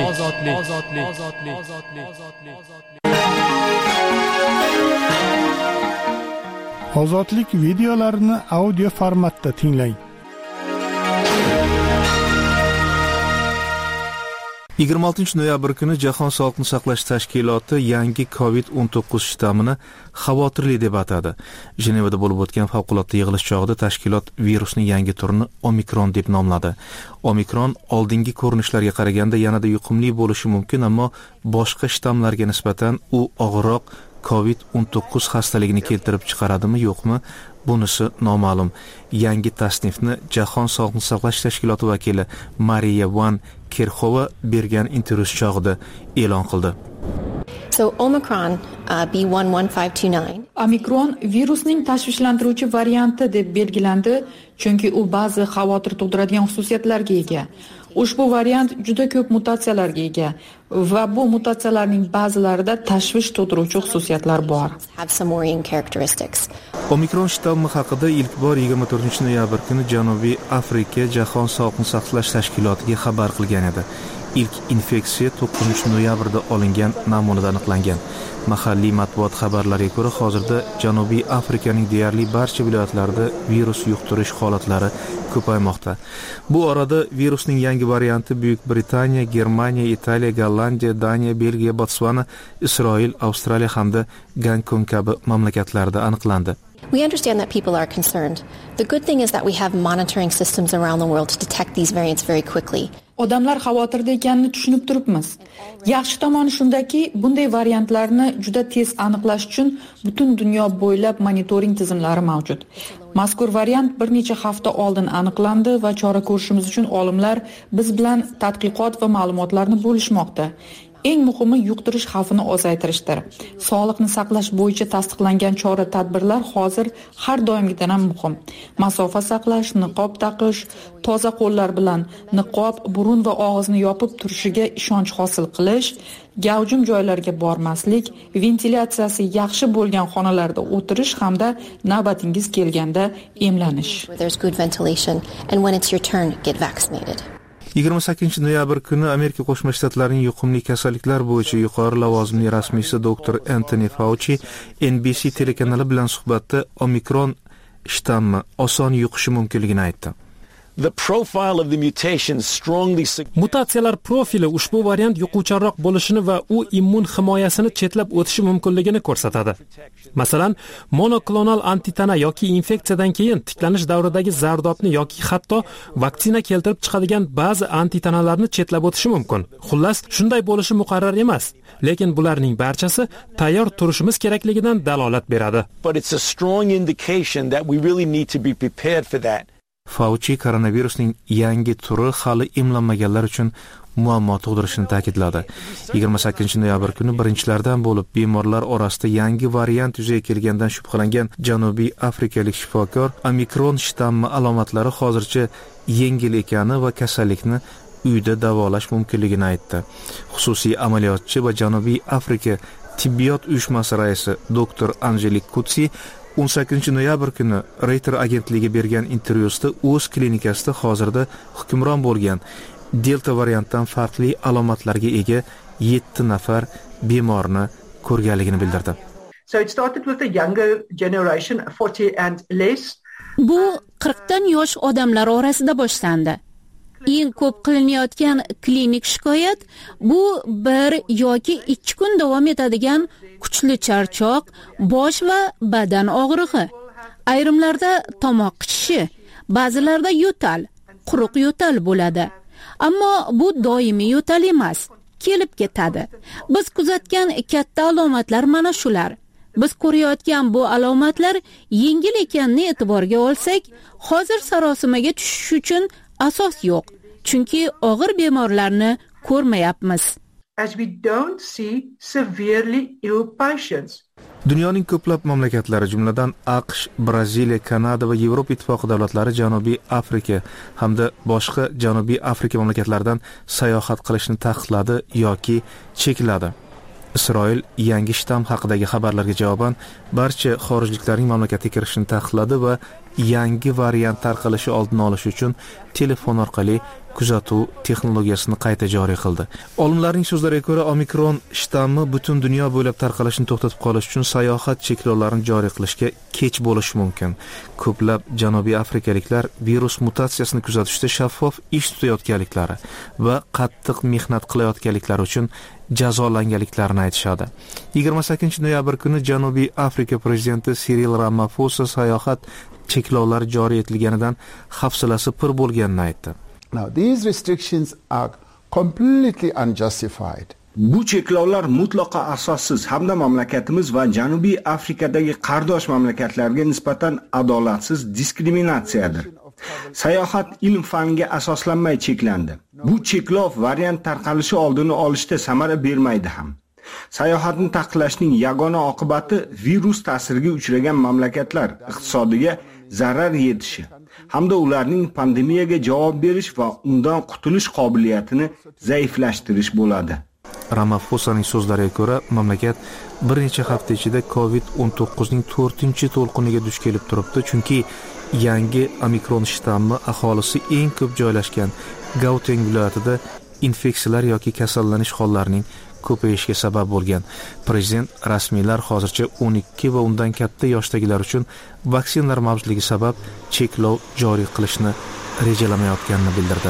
Ozodlik videolarini audio formatda tinglang. 26-noyabr kuni Jahon sog'liqni saqlash tashkiloti yangi COVID-19 shtammini xavotirli deb atadi. Jenevada bo'lib o'tgan favqulodda yig'ilish chog'ida tashkilot virusning yangi turini Omikron deb nomladi. Omikron oldingi ko'rinishlarga qaraganda yanada yuqumli bo'lishi mumkin, ammo boshqa shtammlarga nisbatan u og'irroq COVID-19 xastaligini keltirib chiqaradimi, yo'qmi? Bunisi noma'lum. Yangi tasnifni Jahon sog'liqni saqlash tashkiloti vakili Mariya Van Kerxova bergan intervyu chog'ida e'lon qildi. So Omicron B11529. Omikron virusning tashvishlantiruvchi varianti deb belgilandi, chunki u ba'zi xavotir tug'diradigan xususiyatlarga ega. Ushbu variant juda ko'p mutatsiyalarga ega va bu mutatsiyalarning ba'zilarida tashvish tug'diruvchi xususiyatlar bor. Omikron shtammi haqida ilk bor 24-noyabr kuni Janubiy Afrika Jahon sog'liqni saqlash tashkilotiga xabar qilgan edi. İlk infeksiya 9-noyabrda olingan namunada aniqlangan. Mahalliy matbuot xabarlariga ko'ra, hozirda Janubiy Afrikaning deyarli barcha viloyatlarida virus yuqtirish holatlari ko'paymoqda. Bu orada virusning yangi varianti Buyuk Britaniya, Germaniya, Italiya, Gollandiya, Daniya, Belgiya, Botsvana, Isroil, Avstraliya hamda Gonkong kabi mamlakatlarda aniqlandi. We understand that people are concerned. The good thing is that we have monitoring systems around the world to detect these variants very quickly. Odamlar xavotirda ekanini tushunib turibmiz. Yaxshi tomoni shundaki, bunday variantlarni juda tez aniqlash uchun butun dunyo bo'ylab monitoring tizimlari mavjud. Mazkur variant bir necha hafta oldin aniqlandi va chora ko'rishimiz uchun olimlar biz bilan tadqiqot va ma'lumotlarni bo'lishmoqda. Eng muhimi yuqtirish xavfini ozaytirishdir. Sog'liqni saqlash bo'yicha tasdiqlangan chora-tadbirlar hozir har doimgidan ham muhim. Masofa saqlash, niqob taqish, toza qo'llar bilan niqob, burun va og'izni yopib turishiga ishonch hosil qilish, gavjum joylarga bormaslik, ventilyatsiyasi yaxshi bo'lgan xonalarda o'tirish hamda navbatingiz kelganda emlanish. 28-noyabr kuni Amerika Qo'shma Shtatlarining yuqumli kasalliklar bo'yicha yuqori lavozimli rasmiysi Dr. Anthony Fauci NBC telekanali bilan suhbatda Omikron shtammi oson yuqishi mumkinligini aytdi. Mutatsiyalar profili ushbu variant yuquvchanroq bo'lishini va u immun himoyasini chetlab o'tishi mumkinligini ko'rsatadi. Masalan, monoklonal antitana yoki infeksiyadan keyin tiklanish davridagi zardobni yoki hatto vaksina keltirib chiqadigan ba'zi antitanalarni chetlab o'tishi mumkin. Xullas, shunday bo'lishi muqarrar emas, lekin bularning barchasi tayyor turishimiz kerakligidan dalolat beradi. Fauci koronavirusning yangi turi hali emlanmaganlar uchun muammo tug'dirishini ta'kidladi. 28-noyabr kuni birinchilardan bo'lib bemorlar orasida yangi variant yuzaga kelgandan shubhalangan Janubiy Afrikalik shifokor Omikron shtammi alomatlari hozircha yengil ekani va kasallikni uyda davolash mumkinligini aytdi. Xususiy amaliyotchi va Janubiy Afrika tibbiyot uyushmasi raisi Dr. Angelik Kutsi 18-noyabr kuni Reuters agentligiga bergan intervyusida o'z klinikasida hozirda hukmron bo'lgan Delta variantdan farqli alomatlarga ega 7 nafar bemorni ko'rganligini bildirdi. So it started with the younger generation, 40 and less. Bu 40 dan yosh odamlar orasida boshlandi. Eng ko'p qilinayotgan klinik shikoyat bu 1 yoki 2 kun davom etadigan kuchli charchoq, bosh va badan og'rig'i. Ayrimlarda tomoq qichishi, ba'zilarda yo'tal, quruq yo'tal bo'ladi. Ammo bu doimiy yo'tal emas, kelib ketadi. Biz kuzatgan katta alomatlar mana shular. Biz ko'rayotgan bu alomatlar yengil ekanini e'tiborga olsak, hozir sarosimaga tushish uchun asos yo'q. Chunki og'ir bemorlarni ko'rmayapmiz. As we don't see severely ill patients. Dunyoning ko'plab mamlakatlari, jumladan AQSh, Braziliya, Kanada va Yevropa ittifoqi davlatlari Janubiy Afrika hamda boshqa Janubiy Afrika mamlakatlaridan sayohat qilishni taqiqladi yoki chekladi. Isroil yangi shtamm haqidagi xabarlarga javoban barcha xorijliklarning mamlakatga kirishini taqiqladi va yangi variant tarqalishi oldini olish uchun telefon orqali kuzatuv texnologiyasini qayta joriy qildi. Olimlarning so'zlariga ko'ra, omikron shtammi butun dunyo bo'ylab tarqalishni to'xtatib qolish uchun sayohat cheklovlarini joriy qilishga kech bo'lishi mumkin. Ko'plab janubiy afrikaliklar virus mutatsiyasini kuzatishda shaffof ish tutayotganliklari va qattiq mehnat qilayotganliklari uchun jazolanganliklarini aytishadi. 28-noyabr kuni Janubiy Afrika prezidenti Cyril Ramaphosa sayohat cheklovlari joriy etilganidan hafsalasi pir bo'lganini aytdi. Now these restrictions are completely unjustified. Bu cheklovlar mutlaqo asossiz hamda mamlakatimiz va Janubiy Afrikadagi qardosh mamlakatlarga nisbatan adolatsiz diskriminatsiyadir. Sayohat ilm faniga asoslanmay cheklandi. Bu cheklov variant tarqalishi oldini olishda samara bermaydi ham. Sayohatni taqiqlashning yagona oqibati virus ta'siriga uchragan mamlakatlar iqtisodiga zarar yetishi hamda ularning pandemiyaga javob berish va undan qutulish qobiliyatini zaiflashtirish bo'ladi. Ramaphosaning so'zlariga ko'ra, mamlakat bir necha hafta ichida COVID-19ning 4-to'lqiniga duch kelib turibdi, chunki yangi omikron shtammi aholisi eng ko'p joylashgan Gauteng viloyatida infeksiyalar yoki kasallanish hollarining ko'payishiga sabab bo'lgan. Prezident rasmiylar hozircha 12 va undan katta yoshdagilar uchun vaksinalar mavjudligi sabab cheklov joriy qilishni rejalamayotganini bildirdi.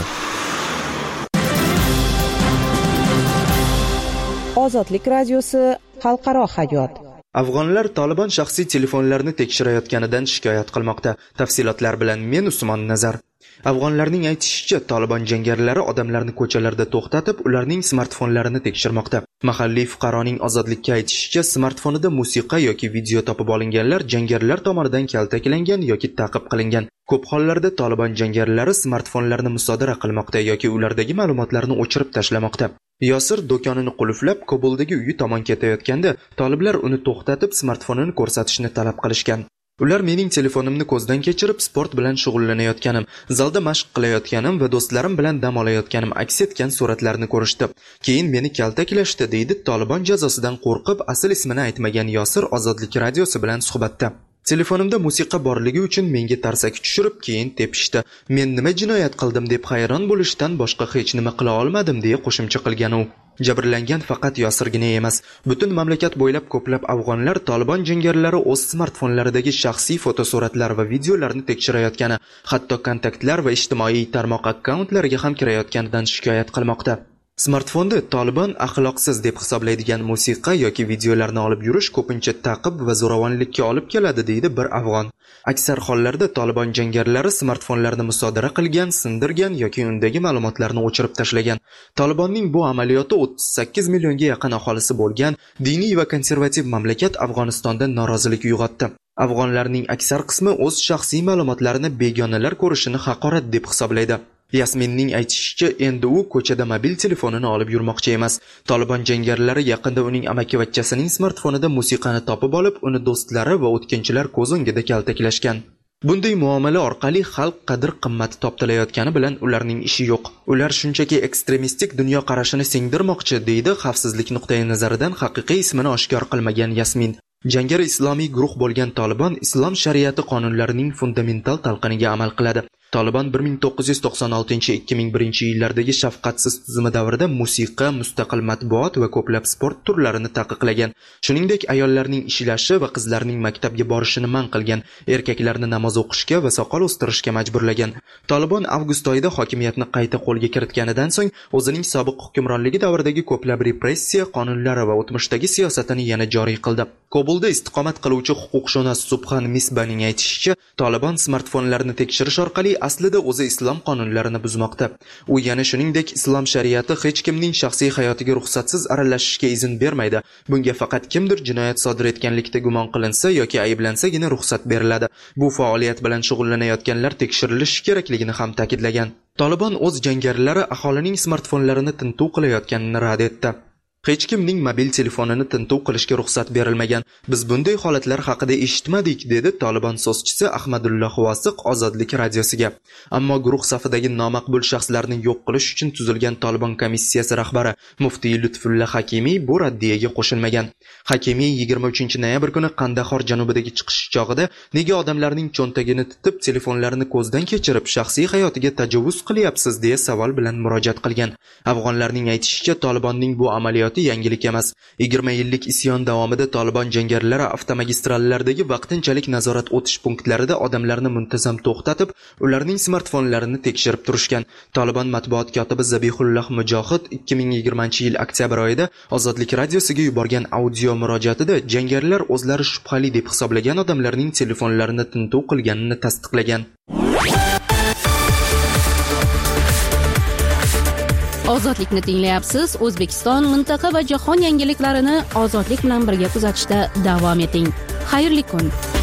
Ozodlik radiosi xalqaro hayot. Afg'onlar Taliban shaxsiy telefonlarini tekshirayotganidan shikoyat qilmoqda. Tafsilotlar bilan men Usmon Nazar. Afg'onlarning aytishicha, Taliban jangarilari odamlarni ko'chalarda to'xtatib, ularning smartfonlarini tekshirmoqda. Mahalliy fuqaroning ozodlikka aytishicha, smartfonida musiqa yoki video topib olinganlar jangarilar tomonidan kaltaklangan yoki ta'qib qilingan. Ko'p hollarda Taliban jangarilari smartfonlarni musodara qilmoqda yoki ulardagi ma'lumotlarni o'chirib tashlamoqda. Yosir do'konini qulflab Kobuldagi uyi tomon ketayotganda, toliblar uni to'xtatib smartfonini ko'rsatishni talab qilishgan. Ular mening telefonimni ko'zdan kechirib, sport bilan shug'ullanayotganim, zalda mashq qilayotganim va do'stlarim bilan dam olayotganim aks etgan suratlarni ko'rishdi. Keyin meni kaltaklashdi, deydi Taliban jazosidan qo'rqib asl ismini aytmagan Yosir Ozodlik radiosi bilan suhbatda. Telefonimda musiqa borligi uchun menga tarsak tushirib, keyin tepishdi. Men nima jinoyat qildim deb hayron bo'lishdan boshqa hech nima qila olmadim, deya qo'shimcha qilgan u. Jabrlangan faqat Yosirgina emas. Butun mamlakat bo'ylab ko'plab afg'onlar Taliban jangarilari o'z smartfonlaridagi shaxsiy fotosuratlar va videolarni tekshirayotgani, hatto kontaktlar va ijtimoiy tarmoq akkauntlariga ham kirayotganidan shikoyat qilmoqda. Smartfonda Taliban axloqsiz deb hisoblaydigan musiqa yoki videolarni olib yurish ko'pincha ta'qib va zo'ravonlikka olib keladi, deydi bir afg'on. Aksar hollarda Taliban jangarilari smartfonlarni musodara qilgan, sindirgan yoki undagi ma'lumotlarni o'chirib tashlagan. Talibanning bu amaliyoti 38 millionga yaqin aholisi bo'lgan diniy va konservativ mamlakat Afg'onistonda norozilik uyg'otdi. Afg'onlarning aksar qismi o'z shaxsiy ma'lumotlarini begonalar ko'rishini haqorat deb hisoblaydi. Yasminning aytishicha, endi u ko'chada mobil telefonini olib yurmoqchi emas. Taliban jangarilari yaqinda uning amakivachchasining smartfonida musiqani topib olib, uni do'stlari va o'tkinchilar ko'z o'ngida kaltaklashgan. Bunday muomala orqali xalq qadr-qimmati toptalayotgani bilan ularning ishi yo'q. Ular shunchaki ekstremistik dunyo qarashini singdirmoqchi, deydi xavfsizlik nuqtai nazaridan haqiqiy ismini oshkor qilmagan Yasmin. Jangari islomiy guruh bo'lgan Taliban islom shariati qonunlarining fundamental talqiniga amal qiladi. Taliban 1996-2001 yillardagi shafqatsiz tuzumi davrida musiqa, mustaqil matbuot va ko'plab sport turlarini taqiqlagan. Shuningdek, ayollarning ishlashi va qizlarning maktabga borishini man qilgan, erkaklarni namoz o'qishga va soqol o'stirishga majburlagan. Taliban avgust oyida hokimiyatni qayta qo'lga kiritganidan so'ng o'zining sobiq hukmronligi davridagi ko'plab repressiya qonunlari va o'tmishdagi siyosatini yana joriy qildi. Kobulda istiqomat qiluvchi huquqshunos Subhan Misbaning aytishicha, Taliban smartfonlarini tekshirish orqali aslida o'zi islom qonunlarini buzmoqda. U yana shuningdek islom shariati hech kimning shaxsiy hayotiga ruxsatsiz aralashishga izn bermaydi. Bunga faqat kimdir jinoyat sodir etganlikda gumon qilinsa yoki ayblansagina ruxsat beriladi. Bu faoliyat bilan shug'ullanayotganlar tekshirilishi kerakligini ham ta'kidlagan. Taliban o'z jangarilari aholining smartfonlarini tintuv qilayotganini rad etdi. Hech kimning mobil telefonini tintuv qilishga ruxsat berilmagan. Biz bunday holatlar haqida eshitmadik, dedi Taliban so'zchisi Ahmadulloh Vosiq Ozodlik radiosiga. Ammo guruh safidagi nomaqbul shaxslarni yo'q qilish uchun tuzilgan Taliban komissiyasi rahbari Muftiy Lutfulla Hakimiy bu raddiyaga qo'shilmagan. Hakimiy 23-noyabr kuni Qandahor janubidagi chiqish chog'ida nega odamlarning cho'ntagini titib, telefonlarini ko'zdan kechirib, shaxsiy hayotiga tajovuz qilyapsiz deya savol bilan murojaat qilgan. Afg'onlarning aytishicha, Talibanning bu amaliyoti yangilik emas. 20 yillik isyon davomida Taliban jangarilari avtomagistrallardagi vaqtinchalik nazorat o'tish punktlarida odamlarni muntazam to'xtatib, ularning smartfonlarini tekshirib turishgan. Taliban matbuot kotibi Zabihulloh Mujohid 2020-yil oktyabr oyida Ozodlik radiosiga yuborgan audio murojaatida jangarilar o'zlari shubhali deb hisoblagan odamlarning telefonlarini tintuv qilganini tasdiqlagan. Ozodlikni tinglayapsiz. O'zbekiston, mintaqa va jahon yangiliklarini ozodlik bilan birga kuzatishda davom eting. Xayrli kun.